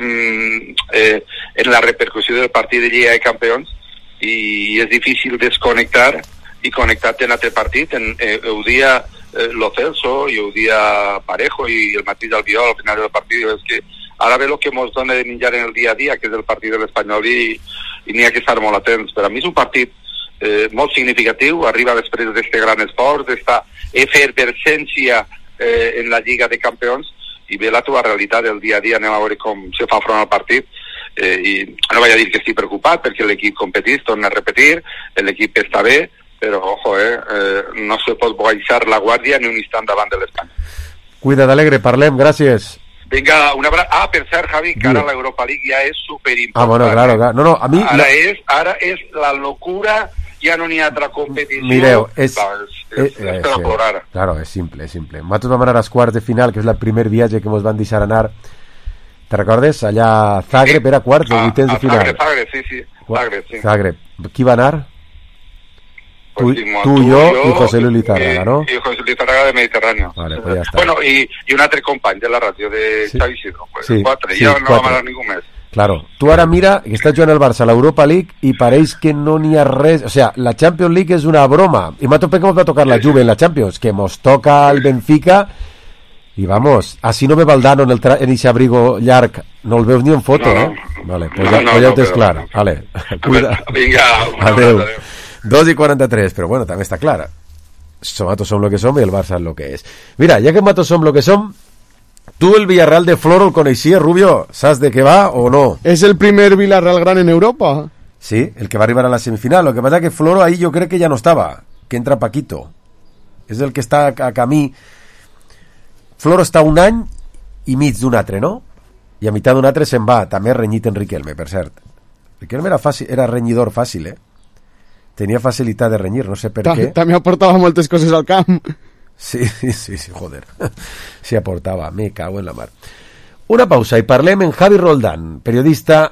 en la repercussió del partit de Lliga de Campions i és difícil desconnectar i connectar-te en altre partit. Ho dia Lo Celso i ho dia Parejo i el mateix Albiol al final del partit. És que ara ve el que ens dona de menjar en el dia a dia, que és el partit de l'Espanyol, i n'hi ha que estar molt atents. Per a mi és un partit molt significatiu, arriba després d'aquest gran esforç, d'esta efervescència en la Lliga de Campions, i ve la teva realitat del dia a dia. Anem a veure com se fa front al partit, i no vaig a dir que estic preocupat perquè l'equip competís, torna a repetir, l'equip està bé, però ojo, no se pot baixar la guàrdia ni un instant davant de l'Espanya. Cuida't, Alegre, parlem, gràcies. Vinga, una abraçada. Per cert, Javi, que ara l'Europa League ja és superimportant. Bueno, claro. No, a mi... Ara és la locura, ja no n'hi ha altra competició. Mireu, és per a plorar. Claro, és simple. Nosaltres vam anar als quarts de final, que és el primer viatge que ens van deixar anar. Te recordes? Allà Zagreb era quarts de vuitens de final. Zagreb, sí. Zagreb. Qui va anar? Tu, jo i José Luis Lizarraga, ¿no? Y José Luis Lizarraga de Mediterráneo. Vale, pues ya está. Bueno, y un altre company de la ràdio, de Xavi Isidro. Pues, sí, 4, ja no va anar ningú més. Claro, tu ara mira que està jugant el Barça a l'Europa League i pareix que no n'hi ha res, o sea, la Champions League és una broma, i m'ha tocat que ens va tocar la Juve en la Champions, que mos toca el Benfica, i vamos, así no ve Valdano en ese abrigo llarg, no el veus ni en foto, Vale, pues ja ho tens clar. Vale, cuida. Vinga, adeu. 2:43, però bueno, també està clara. Nosaltres som lo que som i el Barça és lo que és. Mira, ja que nosaltres som lo que som, tu el Villarreal de Floro el coneixies, Rubio? Saps de què va o no? És el primer Villarreal gran en Europa. Sí, el que va arribar a la semifinal. Lo que pasa que Floro ahí jo crec que ja no estava, que entra Paquito. És el que està a camí. Floro està un any i mig d'un altre, no? I a meitat d'un altre se'n va, també renyit en Riquelme, per cert. Riquelme era renyidor fàcil, Tenia facilitat de renyir, no sé per què. També aportava moltes coses al camp. Sí, joder. Sí aportava, me cago en la mar. Una pausa i parlem en Javi Roldán, periodista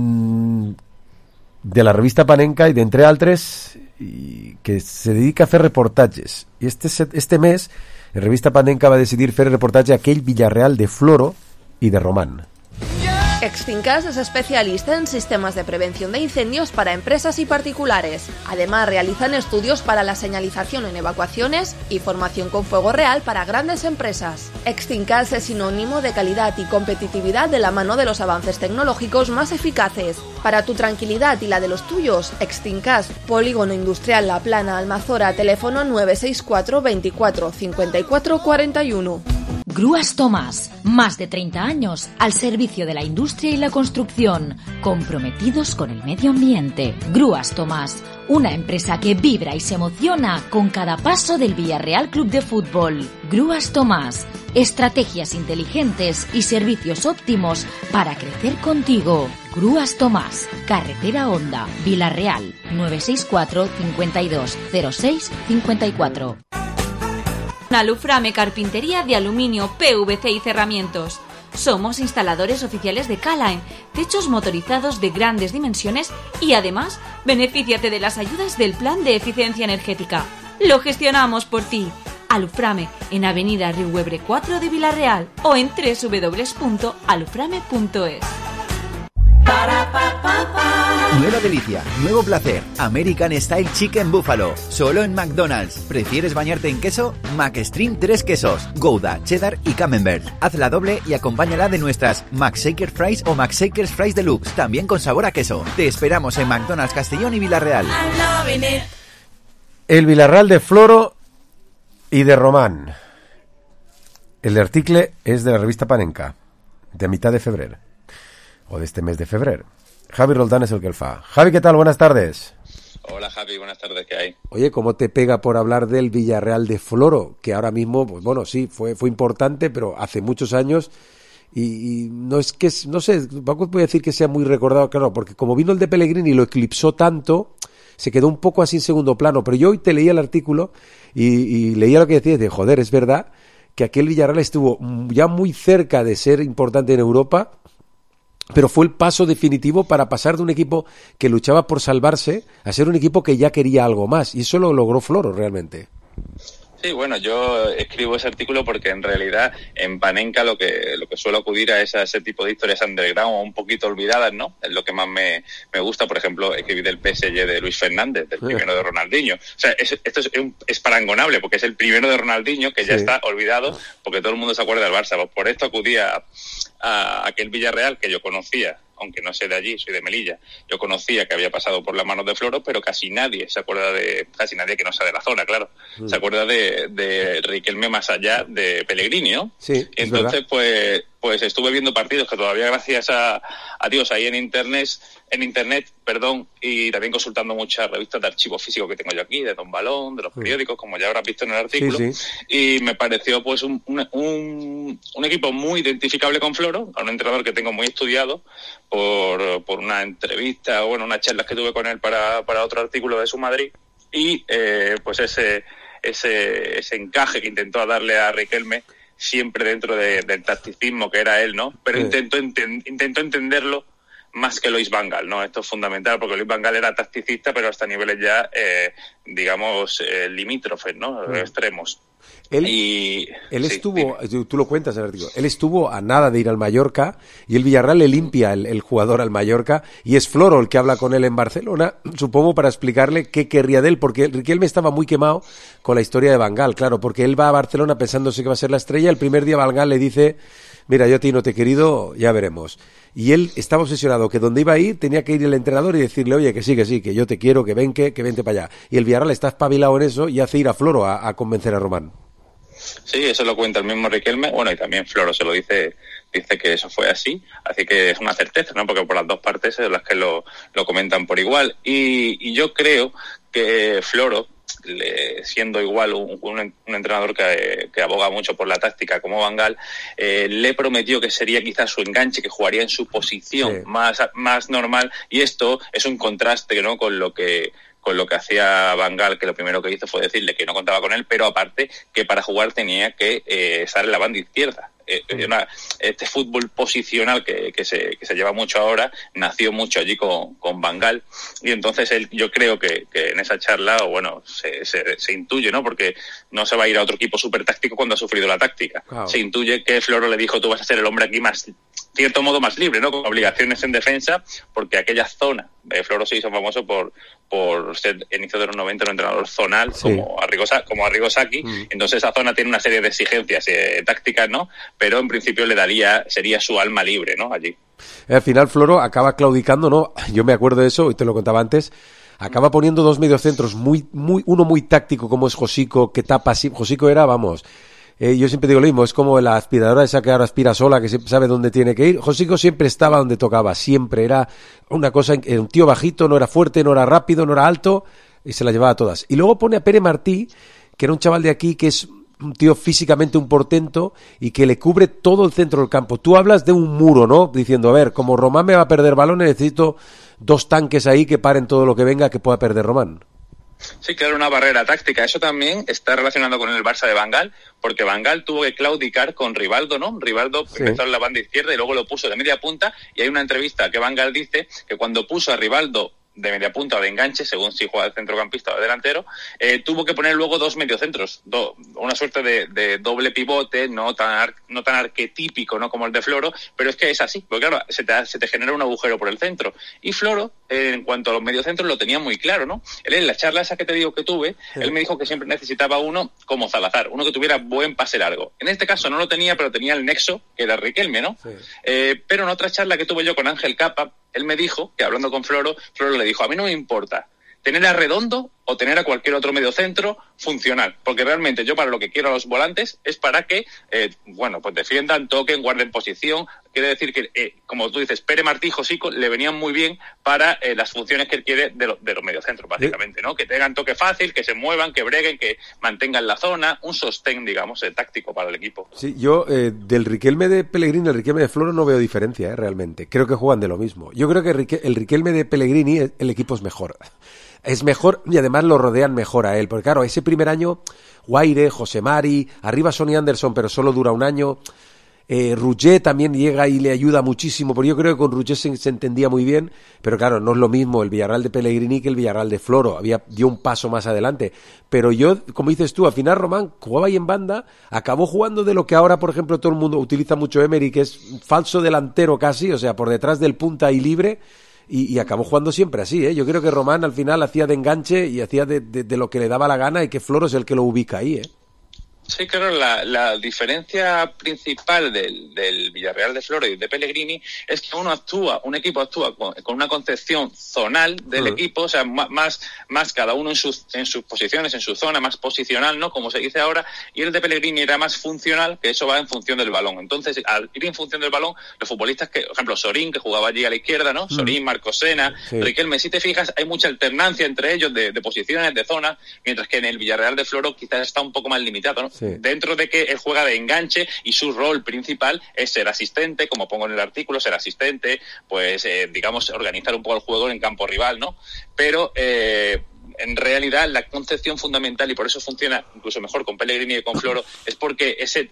de la revista Panenka i d'entre altres, que se dedica a fer reportatges. I este mes, en revista Panenka va decidir fer reportatge a aquell Villarreal de Floro y de Román. Extincas es especialista en sistemas de prevención de incendios para empresas y particulares. Además, realizan estudios para la señalización en evacuaciones y formación con fuego real para grandes empresas. Extincas es sinónimo de calidad y competitividad de la mano de los avances tecnológicos más eficaces. Para tu tranquilidad y la de los tuyos, Extincas, Polígono Industrial La Plana, Almazora, teléfono 964 24 54 41. Grúas Tomás, más de 30 años al servicio de la industria y la construcción, comprometidos con el medio ambiente. Grúas Tomás, una empresa que vibra y se emociona con cada paso del Villarreal Club de Fútbol. Grúas Tomás, estrategias inteligentes y servicios óptimos para crecer contigo. Grúas Tomás, Carretera Honda, Villarreal, 964 52 06 54. Aluframe Carpintería de Aluminio, PVC y Cerramientos. Somos instaladores oficiales de Calaen, techos motorizados de grandes dimensiones y además, benefíciate de las ayudas del Plan de Eficiencia Energética. Lo gestionamos por ti. Aluframe en Avenida Riuebre 4 de Villarreal o en www.aluframe.es. Nueva delicia, nuevo placer, American Style Chicken Buffalo, solo en McDonald's. ¿Prefieres bañarte en queso? McStream 3 quesos, Gouda, Cheddar y Camembert. Hazla doble y acompáñala de nuestras McShaker Fries o McShakers Fries Deluxe, también con sabor a queso. Te esperamos en McDonald's Castellón y Villarreal. El Villarreal de Floro y de Román. El article és de la revista Panenka, de mitad de febrer, o de este mes de febrer. Javi Roldán es el que el fa. Javi, ¿qué tal? Buenas tardes. Hola Javi, buenas tardes, ¿qué hay? Oye, ¿cómo te pega por hablar del Villarreal de Floro? Que ahora mismo, pues bueno, sí, fue importante, pero hace muchos años y no es que, no sé, tampoco voy a decir que sea muy recordado, claro, porque como vino el de Pellegrini y lo eclipsó tanto, se quedó un poco así en segundo plano, pero yo hoy te leía el artículo y leía lo que decías de, joder, es verdad que aquel Villarreal estuvo ya muy cerca de ser importante en Europa, pero fue el paso definitivo para pasar de un equipo que luchaba por salvarse a ser un equipo que ya quería algo más, y eso lo logró Floro realmente. Sí, bueno, yo escribo ese artículo porque en realidad en Panenka lo que suelo acudir a ese tipo de historias underground o un poquito olvidadas, ¿no? Es lo que más me gusta. Por ejemplo, escribí del PSG de Luis Fernández, del primero de Ronaldinho. O sea, esto es parangonable porque es el primero de Ronaldinho que ya está olvidado porque todo el mundo se acuerda del Barça. Por esto acudía a aquel Villarreal que yo conocía, aunque no sé de allí, soy de Melilla. Yo conocía que había pasado por las manos de Floro, pero casi nadie se acuerda casi nadie que no sea de la zona, claro, se acuerda de Riquelme más allá de Pellegrini, ¿no? Sí. Entonces, pues estuve viendo partidos que todavía gracias a Dios ahí en internet, y también consultando muchas revistas de archivo físico que tengo yo aquí, de Don Balón, de los periódicos, como ya habrás visto en el artículo, y me pareció pues un equipo muy identificable con Floro, a un entrenador que tengo muy estudiado por una entrevista, o bueno, unas charlas que tuve con él para otro artículo de Su Madrid, y pues ese encaje que intentó darle a Riquelme siempre dentro del tacticismo que era él, ¿no? Pero intentó entenderlo más que Luis Van Gaal, ¿no? Esto es fundamental porque Luis Van Gaal era tacticista, pero hasta niveles ya, digamos, limítrofes, ¿no? Extremos. Él estuvo, tú lo cuentas en el artículo, él estuvo a nada de ir al Mallorca y el Villarreal le limpia el jugador al Mallorca y es Floro el que habla con él en Barcelona, supongo para explicarle qué querría de él, porque Riquelme estaba muy quemado con la historia de Van Gaal, claro, porque él va a Barcelona pensándose que va a ser la estrella, el primer día Van Gaal le dice, mira, yo a ti no te he querido, ya veremos. Y él estaba obsesionado que donde iba a ir tenía que ir el entrenador y decirle, oye, que sí, que yo te quiero, que vente para allá. Y el Villarreal está espabilado en eso y hace ir a Floro a convencer a Román. Sí, eso lo cuenta el mismo Riquelme, bueno, y también Floro se lo dice que eso fue así que es una certeza, ¿no? Porque por las dos partes es las que lo comentan por igual. Y yo creo que Floro, siendo igual un entrenador que aboga mucho por la táctica como Van Gaal, le prometió que sería quizás su enganche, que jugaría en su posición más normal, y esto es un contraste, ¿no? con lo que con lo que hacía Van Gaal, que lo primero que hizo fue decirle que no contaba con él, pero aparte que para jugar tenía que estar en la banda izquierda. Este fútbol posicional que se lleva mucho ahora nació mucho allí con Van Gaal, y entonces yo creo que en esa charla, bueno, se intuye, ¿no? Porque no se va a ir a otro equipo súper táctico cuando ha sufrido la táctica. Claro. Se intuye que Floro le dijo: tú vas a ser el hombre aquí más, cierto modo, más libre, ¿no? Con obligaciones en defensa, porque aquella zona, Floro se hizo famoso por ser, en inicio de los 90, un entrenador zonal, sí, como Arrigo Sacchi. Entonces esa zona tiene una serie de exigencias tácticas, ¿no? Pero en principio sería su alma libre, ¿no? Allí. Al final Floro acaba claudicando, ¿no? Yo me acuerdo de eso, y te lo contaba antes. Acaba poniendo dos mediocentros uno muy táctico, como es Josico, que tapa así. Josico era, vamos, yo siempre digo lo mismo, es como la aspiradora esa que ahora aspira sola, que siempre sabe dónde tiene que ir. Josico siempre estaba donde tocaba, siempre. Era una cosa, era un tío bajito, no era fuerte, no era rápido, no era alto, y se la llevaba a todas. Y luego pone a Pere Martí, que era un chaval de aquí, que es un tío físicamente un portento y que le cubre todo el centro del campo. Tú hablas de un muro, ¿no? Diciendo, a ver, como Román me va a perder balones, necesito dos tanques ahí que paren todo lo que venga que pueda perder Román. Sí, claro, una barrera táctica. Eso también está relacionado con el Barça de Van Gaal, porque Van Gaal tuvo que claudicar con Rivaldo, ¿no? Rivaldo empezó en la banda izquierda y luego lo puso de media punta, y hay una entrevista que Van Gaal dice que cuando puso a Rivaldo de media punta o de enganche, según si juega de centrocampista o de delantero, tuvo que poner luego dos mediocentros, una suerte de doble pivote, no tan arquetípico, ¿no? Como el de Floro, pero es que es así, porque claro, se te genera un agujero por el centro. Y Floro, en cuanto a los mediocentros, lo tenía muy claro, ¿no? Él, en la charla esa que te digo que tuve, él me dijo que siempre necesitaba uno como Salazar, uno que tuviera buen pase largo. En este caso no lo tenía, pero tenía el nexo, que era Riquelme, ¿no? Sí. Pero en otra charla que tuve yo con Ángel Capa, él me dijo que, hablando con Floro le dijo: a mí no me importa tener a Redondo o tener a cualquier otro mediocentro funcional, porque realmente yo para lo que quiero a los volantes es para que, pues defiendan, toquen, guarden posición. Quiere decir que, como tú dices, Pere Martí y Josico le venían muy bien para las funciones que él quiere de los mediocentros, básicamente, ¿no? Que tengan toque fácil, que se muevan, que breguen, que mantengan la zona, un sostén, digamos, táctico para el equipo. Sí, yo del Riquelme de Pellegrini al Riquelme de Floro no veo diferencia, realmente. Creo que juegan de lo mismo. Yo creo que el Riquelme de Pellegrini, el equipo es mejor. Es mejor, y además lo rodean mejor a él, porque claro, ese primer año, Guaire, José Mari, arriba Sonny Anderson, pero solo dura un año. Roger también llega y le ayuda muchísimo, porque yo creo que con Roger se entendía muy bien, pero claro, no es lo mismo el Villarreal de Pellegrini que el Villarreal de Floro, dio un paso más adelante. Pero yo, como dices tú, al final Román jugaba ahí en banda, acabó jugando de lo que ahora, por ejemplo, todo el mundo utiliza mucho Emery, que es falso delantero casi, o sea, por detrás del punta y libre. Y acabó jugando siempre así, ¿eh? Yo creo que Román al final hacía de enganche y hacía de lo que le daba la gana, y que Floro es el que lo ubica ahí, ¿eh? Sí, claro, la diferencia principal del Villarreal de Floro y de Pellegrini es que un equipo actúa con una concepción zonal del equipo, o sea, más cada uno en sus posiciones, en su zona, más posicional, ¿no? Como se dice ahora, y el de Pellegrini era más funcional, que eso va en función del balón. Entonces, al ir en función del balón, los futbolistas por ejemplo, Sorín, que jugaba allí a la izquierda, ¿no? Sorín, Marcos Sena, Riquelme, si te fijas, hay mucha alternancia entre ellos de posiciones, de zonas, mientras que en el Villarreal de Floro quizás está un poco más limitado, ¿no? Sí. Dentro de que él juega de enganche y su rol principal es ser asistente, como pongo en el artículo, ser asistente, pues digamos organizar un poco el juego en campo rival, ¿no? Pero en realidad la concepción fundamental, y por eso funciona incluso mejor con Pellegrini y con Floro, es porque esa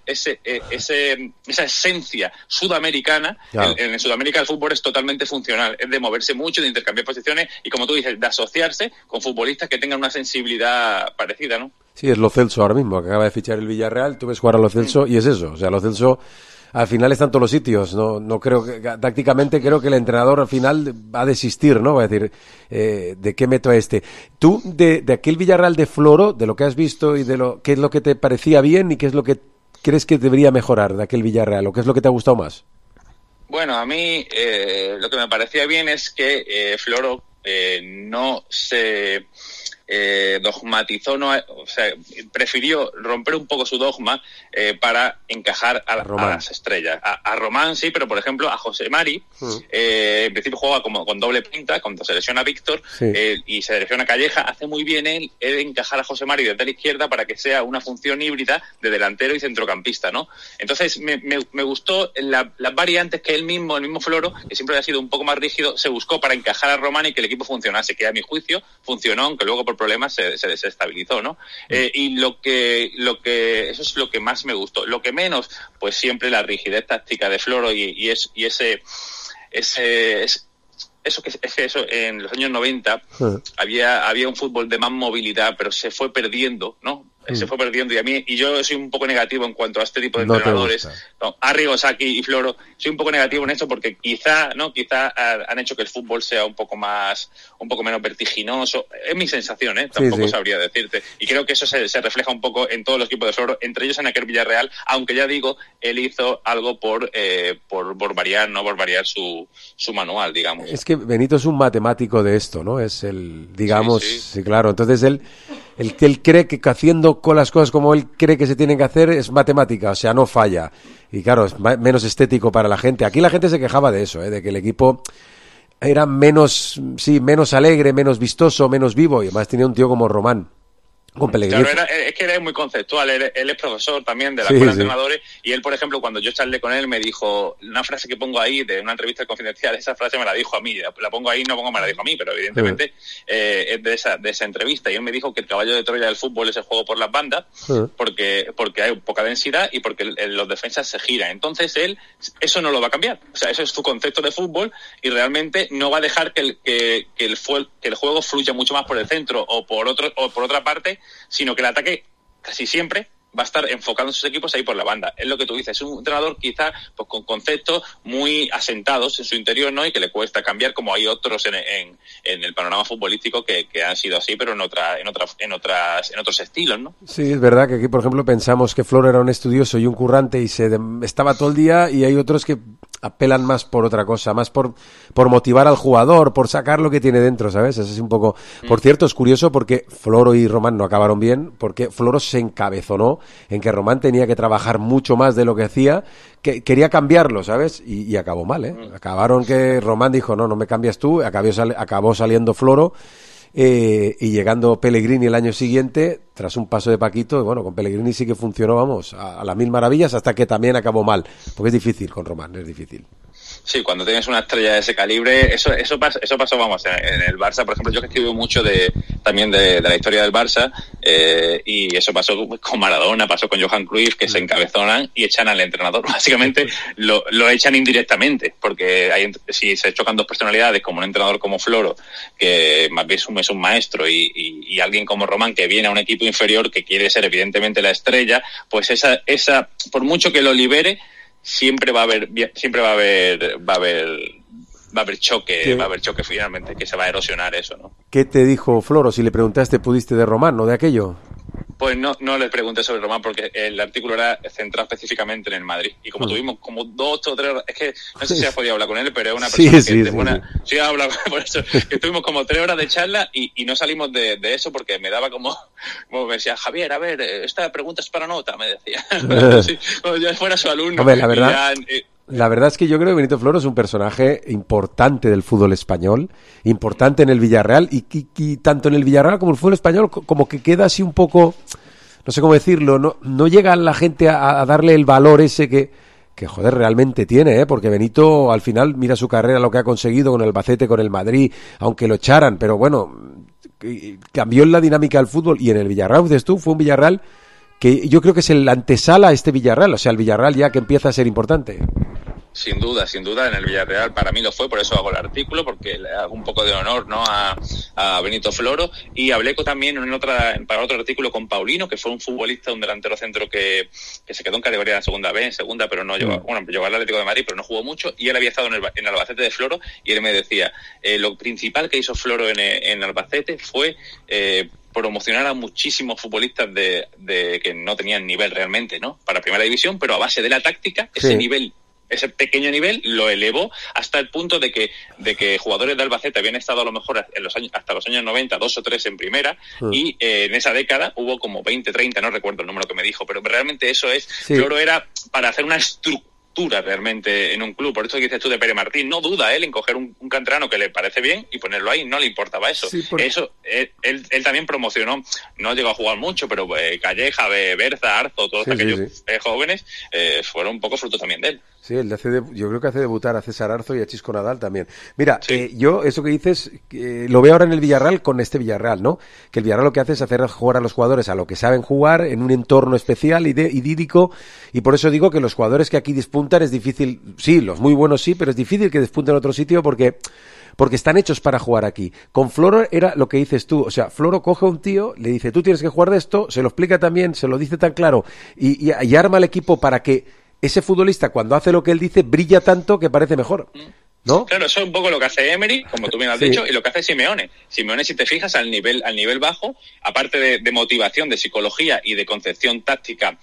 esencia sudamericana, en Sudamérica el fútbol es totalmente funcional, es de moverse mucho, de intercambiar posiciones y, como tú dices, de asociarse con futbolistas que tengan una sensibilidad parecida, ¿no? Sí, es Lo Celso ahora mismo, que acaba de fichar el Villarreal, tú ves jugar a Lo Celso y es eso, o sea, Lo Celso al final está en todos los sitios, no creo que, tácticamente creo que el entrenador al final va a desistir, ¿no? Va a decir, ¿de qué meto a este? Tú, de aquel Villarreal de Floro, de lo que has visto y qué es lo que te parecía bien y qué es lo que crees que debería mejorar de aquel Villarreal, o qué es lo que te ha gustado más? Bueno, a mí lo que me parecía bien es que Floro no se dogmatizó, o sea, prefirió romper un poco su dogma para encajar a las estrellas. A Román sí, pero por ejemplo a José Mari, en principio juega como con doble punta, cuando se lesiona Víctor y se lesiona Calleja, hace muy bien él encajar a José Mari desde la izquierda para que sea una función híbrida de delantero y centrocampista, ¿no? Entonces me gustó las variantes que el mismo Floro, que siempre había sido un poco más rígido, se buscó para encajar a Román y que el equipo funcionase, que a mi juicio funcionó, aunque luego por problemas se desestabilizó, ¿no? Y eso es lo que más me gustó. Lo que menos, pues siempre la rigidez táctica de Floro y eso en los años 90 había un fútbol de más movilidad, pero se fue perdiendo, ¿no? Se fue perdiendo y yo soy un poco negativo en cuanto a este tipo de entrenadores, Arrigo Sacchi y Floro, soy un poco negativo en esto porque quizá han hecho que el fútbol sea un poco menos vertiginoso, es mi sensación, tampoco sabría decirte, y creo que eso se refleja un poco en todos los equipos de Floro, entre ellos en aquel Villarreal, aunque ya digo, él hizo algo por variar, ¿no? Por variar su manual, digamos. Es que Benito es un matemático de esto, ¿no? Es el, digamos, sí, claro, entonces él cree que haciendo con las cosas como él cree que se tienen que hacer es matemática, o sea, no falla. Y claro, es menos estético para la gente. Aquí la gente se quejaba de eso, de que el equipo era menos alegre, menos vistoso, menos vivo, y además tenía un tío como Román. Con Pellegrini. Claro, es que él muy conceptual, él es profesor también de la escuela de entrenadores, y él, por ejemplo, cuando yo charlé con él, me dijo una frase que pongo ahí de una entrevista confidencial, esa frase me la dijo a mí, la pongo ahí, me la dijo a mí, pero evidentemente es de esa entrevista, y él me dijo que el caballo de Troya del fútbol es el juego por las bandas, porque hay poca densidad y porque los defensas se giran. Entonces él, eso no lo va a cambiar, o sea, eso es su concepto de fútbol, y realmente no va a dejar que el juego fluya mucho más por el centro o por otra parte, sino que el ataque casi siempre va a estar enfocando sus equipos ahí por la banda. Es lo que tú dices, es un entrenador quizá pues con conceptos muy asentados en su interior, ¿no? Y que le cuesta cambiar, como hay otros en el panorama futbolístico que han sido así, pero en otros estilos, ¿no? Sí, es verdad que aquí, por ejemplo, pensamos que Floro era un estudioso y un currante y estaba todo el día, y hay otros que apelan más por otra cosa, más por motivar al jugador, por sacar lo que tiene dentro, ¿sabes? Eso es un poco... Por cierto, es curioso porque Floro y Román no acabaron bien, porque Floro se encabezonó en que Román tenía que trabajar mucho más de lo que hacía, que quería cambiarlo, ¿sabes? Y acabó mal, ¿eh? Acabaron que Román dijo, no me cambias tú, acabó saliendo Floro, y llegando Pellegrini el año siguiente, tras un paso de Paquito, y bueno, con Pellegrini sí que funcionó, vamos, a las mil maravillas, hasta que también acabó mal, porque es difícil con Román, es difícil. Sí, cuando tienes una estrella de ese calibre, eso pasó, vamos, en el Barça, por ejemplo, yo que escribo mucho también de la historia del Barça, y eso pasó con Maradona, pasó con Johan Cruyff, que se encabezonan y echan al entrenador. Básicamente lo echan indirectamente, porque si se chocan dos personalidades, como un entrenador como Floro, que más bien es un maestro, y alguien como Román, que viene a un equipo inferior, que quiere ser evidentemente la estrella, pues esa por mucho que lo libere, siempre va a haber choque finalmente, que se va a erosionar eso, ¿no? ¿Qué te dijo Floro? Si le preguntaste, ¿pudiste de Román, no de aquello? Pues no le pregunté sobre Román, porque el artículo era centrado específicamente en el Madrid, y como tuvimos como 2 o 3 horas, es que no sé si has podido hablar con él, pero es una persona sí he hablado por eso, que tuvimos como 3 horas de charla y no salimos de eso, porque me daba como me decía, Javier, a ver, esta pregunta es para nota, me decía, como yo fuera su alumno. Hombre, la verdad es que yo creo que Benito Floro es un personaje importante del fútbol español, importante en el Villarreal, y tanto en el Villarreal como en el fútbol español, como que queda así un poco, no sé cómo decirlo, no llega la gente a darle el valor ese que joder, realmente tiene, porque Benito al final mira su carrera, lo que ha conseguido con el Albacete, con el Madrid, aunque lo echaran, pero bueno, cambió en la dinámica del fútbol, y en el Villarreal, dices tú, fue un Villarreal que yo creo que es el antesala a este Villarreal, o sea, el Villarreal ya que empieza a ser importante. Sin duda, en el Villarreal para mí lo fue, por eso hago el artículo, porque le hago un poco de honor, ¿no?, a Benito Floro, y hablé también para otro artículo con Paulino, que fue un futbolista, un delantero centro que se quedó en categoría de segunda B, en segunda, pero no llegó al Atlético de Madrid, pero no jugó mucho, y él había estado en el Albacete de Floro, y él me decía, lo principal que hizo Floro en Albacete fue promocionar a muchísimos futbolistas de que no tenían nivel realmente, ¿no?, para primera división, pero a base de la táctica, ese nivel ese pequeño nivel lo elevó hasta el punto de que jugadores de Albacete habían estado a lo mejor hasta los años 90, 2 o 3 en primera, y en esa década hubo como 20, 30, no recuerdo el número que me dijo, pero realmente eso es, Floro era para hacer una estructura realmente en un club. Por eso que dices tú de Pere Martín, no duda él en coger un canterano que le parece bien y ponerlo ahí, no le importaba eso. Eso él también promocionó, no llegó a jugar mucho, pero Calleja, Berza, Arzo, todos aquellos jóvenes fueron un poco fruto también de él. Sí, yo creo que hace debutar a César Arzo y a Chisco Nadal también. Mira, yo eso que dices, lo veo ahora en el Villarreal con este Villarreal, ¿no? Que el Villarreal lo que hace es hacer jugar a los jugadores a lo que saben jugar, en un entorno especial, idílico, y por eso digo que los jugadores que aquí despuntan es difícil, sí, los muy buenos sí, pero es difícil que despunten en otro sitio porque están hechos para jugar aquí. Con Floro era lo que dices tú, o sea, Floro coge a un tío, le dice, tú tienes que jugar de esto, se lo explica también, se lo dice tan claro, y arma el equipo para que ese futbolista, cuando hace lo que él dice, brilla tanto que parece mejor, ¿no? Claro, eso es un poco lo que hace Emery, como tú bien has dicho, y lo que hace Simeone. Simeone, si te fijas, al nivel bajo, aparte de motivación, de psicología y de concepción táctica,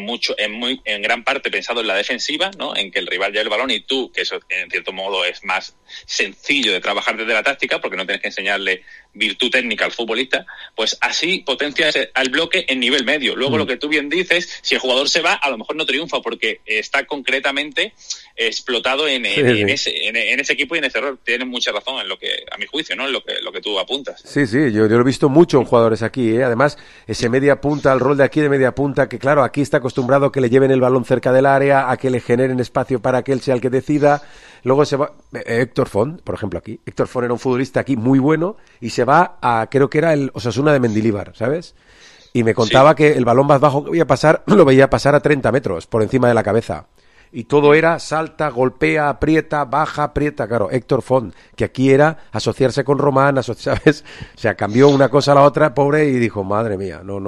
en gran parte pensado en la defensiva, ¿no? En que el rival lleve el balón y tú, que eso en cierto modo es más sencillo de trabajar desde la táctica, porque no tienes que enseñarle virtud técnica al futbolista, pues así potencias al bloque en nivel medio. Luego lo que tú bien dices, si el jugador se va, a lo mejor no triunfa porque está concretamente explotado en ese equipo y en ese error. Tienes mucha razón en lo que, a mi juicio, ¿no? En lo que tú apuntas. Sí, yo lo he visto mucho en jugadores aquí, ¿eh? Además, ese media punta, el rol de aquí de media punta, que claro, aquí está acostumbrado a que le lleven el balón cerca del área, a que le generen espacio para que él sea el que decida. Luego se va Héctor Font, por ejemplo, aquí. Héctor Font era un futbolista aquí muy bueno y se va a, creo que era el Osasuna de Mendilibar, ¿sabes? Y me contaba que el balón más bajo que veía pasar, lo veía pasar a 30 metros por encima de la cabeza. Y todo era salta, golpea, aprieta, baja, aprieta. Claro, Héctor Font, que aquí era asociarse con Román, ¿sabes? O sea, cambió una cosa a la otra, pobre, y dijo, madre mía, no.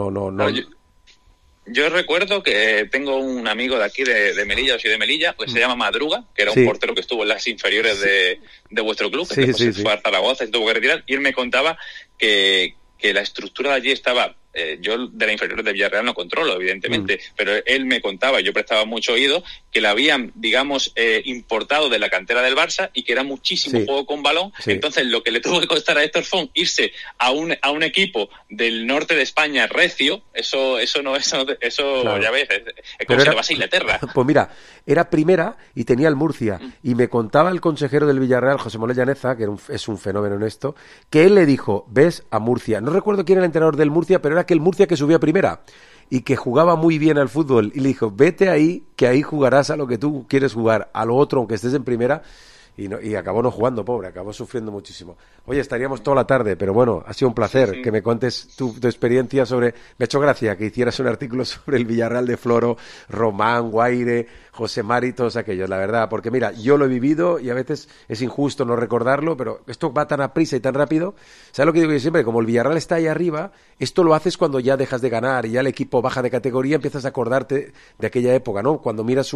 Yo recuerdo que tengo un amigo de aquí de Melilla, yo soy de Melilla, pues se llama Madruga, que era un portero que estuvo en las inferiores de vuestro club, que después fue a Zaragoza y se tuvo que retirar, y él me contaba que la estructura de allí estaba... yo de la inferior de Villarreal no controlo, evidentemente, pero él me contaba, yo prestaba mucho oído, que la habían, digamos, importado de la cantera del Barça y que era muchísimo juego con balón. Entonces, lo que le tuvo que costar a Héctor Font irse a un equipo del norte de España recio, eso claro. Ya ves, es como si te vas a Inglaterra. Pues mira, era primera y tenía el Murcia, y me contaba el consejero del Villarreal, José Manuel Llaneza, que es un fenómeno en esto, que él le dijo, ves a Murcia, no recuerdo quién era el entrenador del Murcia, pero era aquel Murcia que subía a primera y que jugaba muy bien al fútbol, y le dijo, vete ahí, que ahí jugarás a lo que tú quieres jugar, a lo otro, aunque estés en primera, y acabó no jugando, pobre, acabó sufriendo muchísimo. Oye, estaríamos toda la tarde, pero bueno, ha sido un placer que me cuentes tu experiencia sobre... Me ha hecho gracia que hicieras un artículo sobre el Villarreal de Floro, Román, Guaire, José Mari, todos aquellos, la verdad, porque mira, yo lo he vivido y a veces es injusto no recordarlo, pero esto va tan a prisa y tan rápido. ¿Sabes lo que digo yo siempre? Como el Villarreal está ahí arriba, esto lo haces cuando ya dejas de ganar y ya el equipo baja de categoría, empiezas a acordarte de aquella época, ¿no? Cuando miras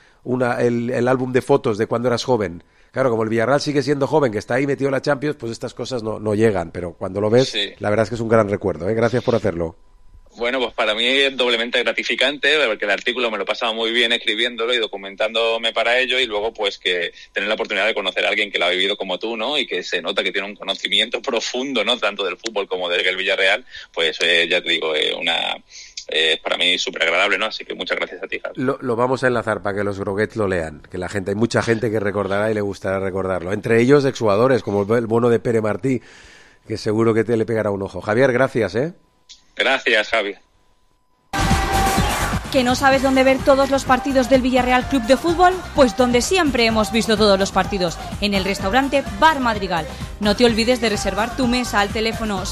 el álbum de fotos de cuando eras joven. Claro, como el Villarreal sigue siendo joven, que está ahí metido en la Champions, pues estas cosas no llegan, pero cuando lo ves, la verdad es que es un gran recuerdo, ¿eh? Gracias por hacerlo. Bueno, pues para mí es doblemente gratificante, porque el artículo me lo he pasado muy bien escribiéndolo y documentándome para ello, y luego pues que tener la oportunidad de conocer a alguien que lo ha vivido como tú, ¿no? Y que se nota que tiene un conocimiento profundo, ¿no? Tanto del fútbol como del Villarreal, pues ya te digo, para mí súper agradable, ¿no? Así que muchas gracias a ti, Javi. Lo vamos a enlazar para que los groguets lo lean, que hay mucha gente que recordará y le gustará recordarlo. Entre ellos exjugadores, como el bono de Pere Martí, que seguro que te le pegará un ojo. Javier, gracias, ¿eh? Gracias, Javi. ¿Que no sabes dónde ver todos los partidos del Villarreal Club de Fútbol? Pues donde siempre hemos visto todos los partidos, en el restaurante Bar Madrigal. No te olvides de reservar tu mesa al teléfono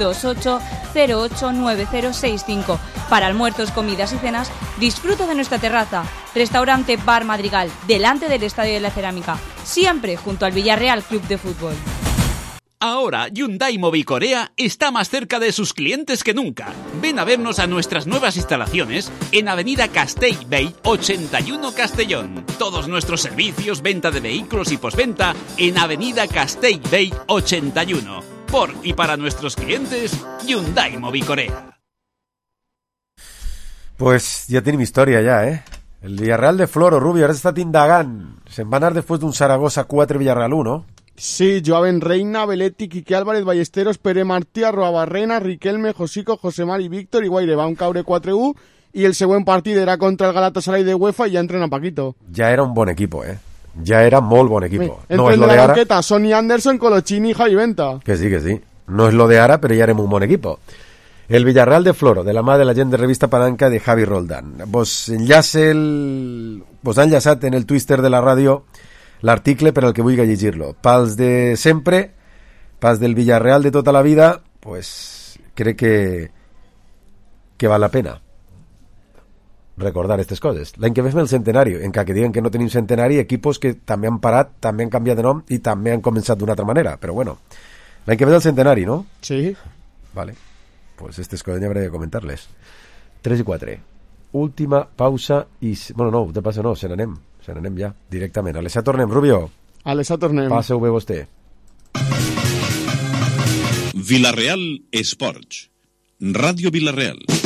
628-089065. Para almuerzos, comidas y cenas, disfruta de nuestra terraza. Restaurante Bar Madrigal, delante del Estadio de la Cerámica, siempre junto al Villarreal Club de Fútbol. Ahora Hyundai Mobicorea está más cerca de sus clientes que nunca. Ven a vernos a nuestras nuevas instalaciones en Avenida Castellbell 81 Castellón. Todos nuestros servicios, venta de vehículos y postventa en Avenida Castellbell 81. Por y para nuestros clientes, Hyundai Mobicorea. Pues ya tiene mi historia ya, ¿eh? El Villarreal de Floro, Rubio, ara està indagant. Se'n va anar després d'un Saragossa 4, Villarreal 1, no? Sí, Joaven Reina, Beletti, Quique Álvarez, Ballesteros, Pere Martí, Arroabarrena, Riquelme, Josico, Josemar i Víctor, i Guaire van caure 4-1, i el següent partit era contra el Galatasaray de UEFA i ja entrena Paquito. Ja era un bon equipo, Ja era molt bon equipo. Entre no el de la banqueta, Sonny Anderson, Colochini y Javi Venta. Que sí. No es lo de ara, però ja érem un bon equipo. El Villarreal de Floro, de la mà de la gent de Revista Palanca de Javi Roldán. Vos ha enllaçat en el Twitter de la ràdio l'article per al que vulgui llegir-lo. Pels de sempre, pels del Villarreal de tota la vida, pues crec que val la pena recordar aquestes coses. L'any que ve fem el centenari, encara que diguen que no tenim centenari, equipos que també han parat, també han canviat de nom i també han començat d'una altra manera, però bueno, l'any que ve el centenari, no? Sí. Vale, pues aquestes coses n'hi hauré de comentar-les. 3 i 4. Última pausa i... Bueno, no, de pausa no, se n'anem ja, directament. A l'Essa tornem, Rubio. A l'Essa tornem. Passeu bé vostè. Villarreal Esports. Ràdio Villarreal.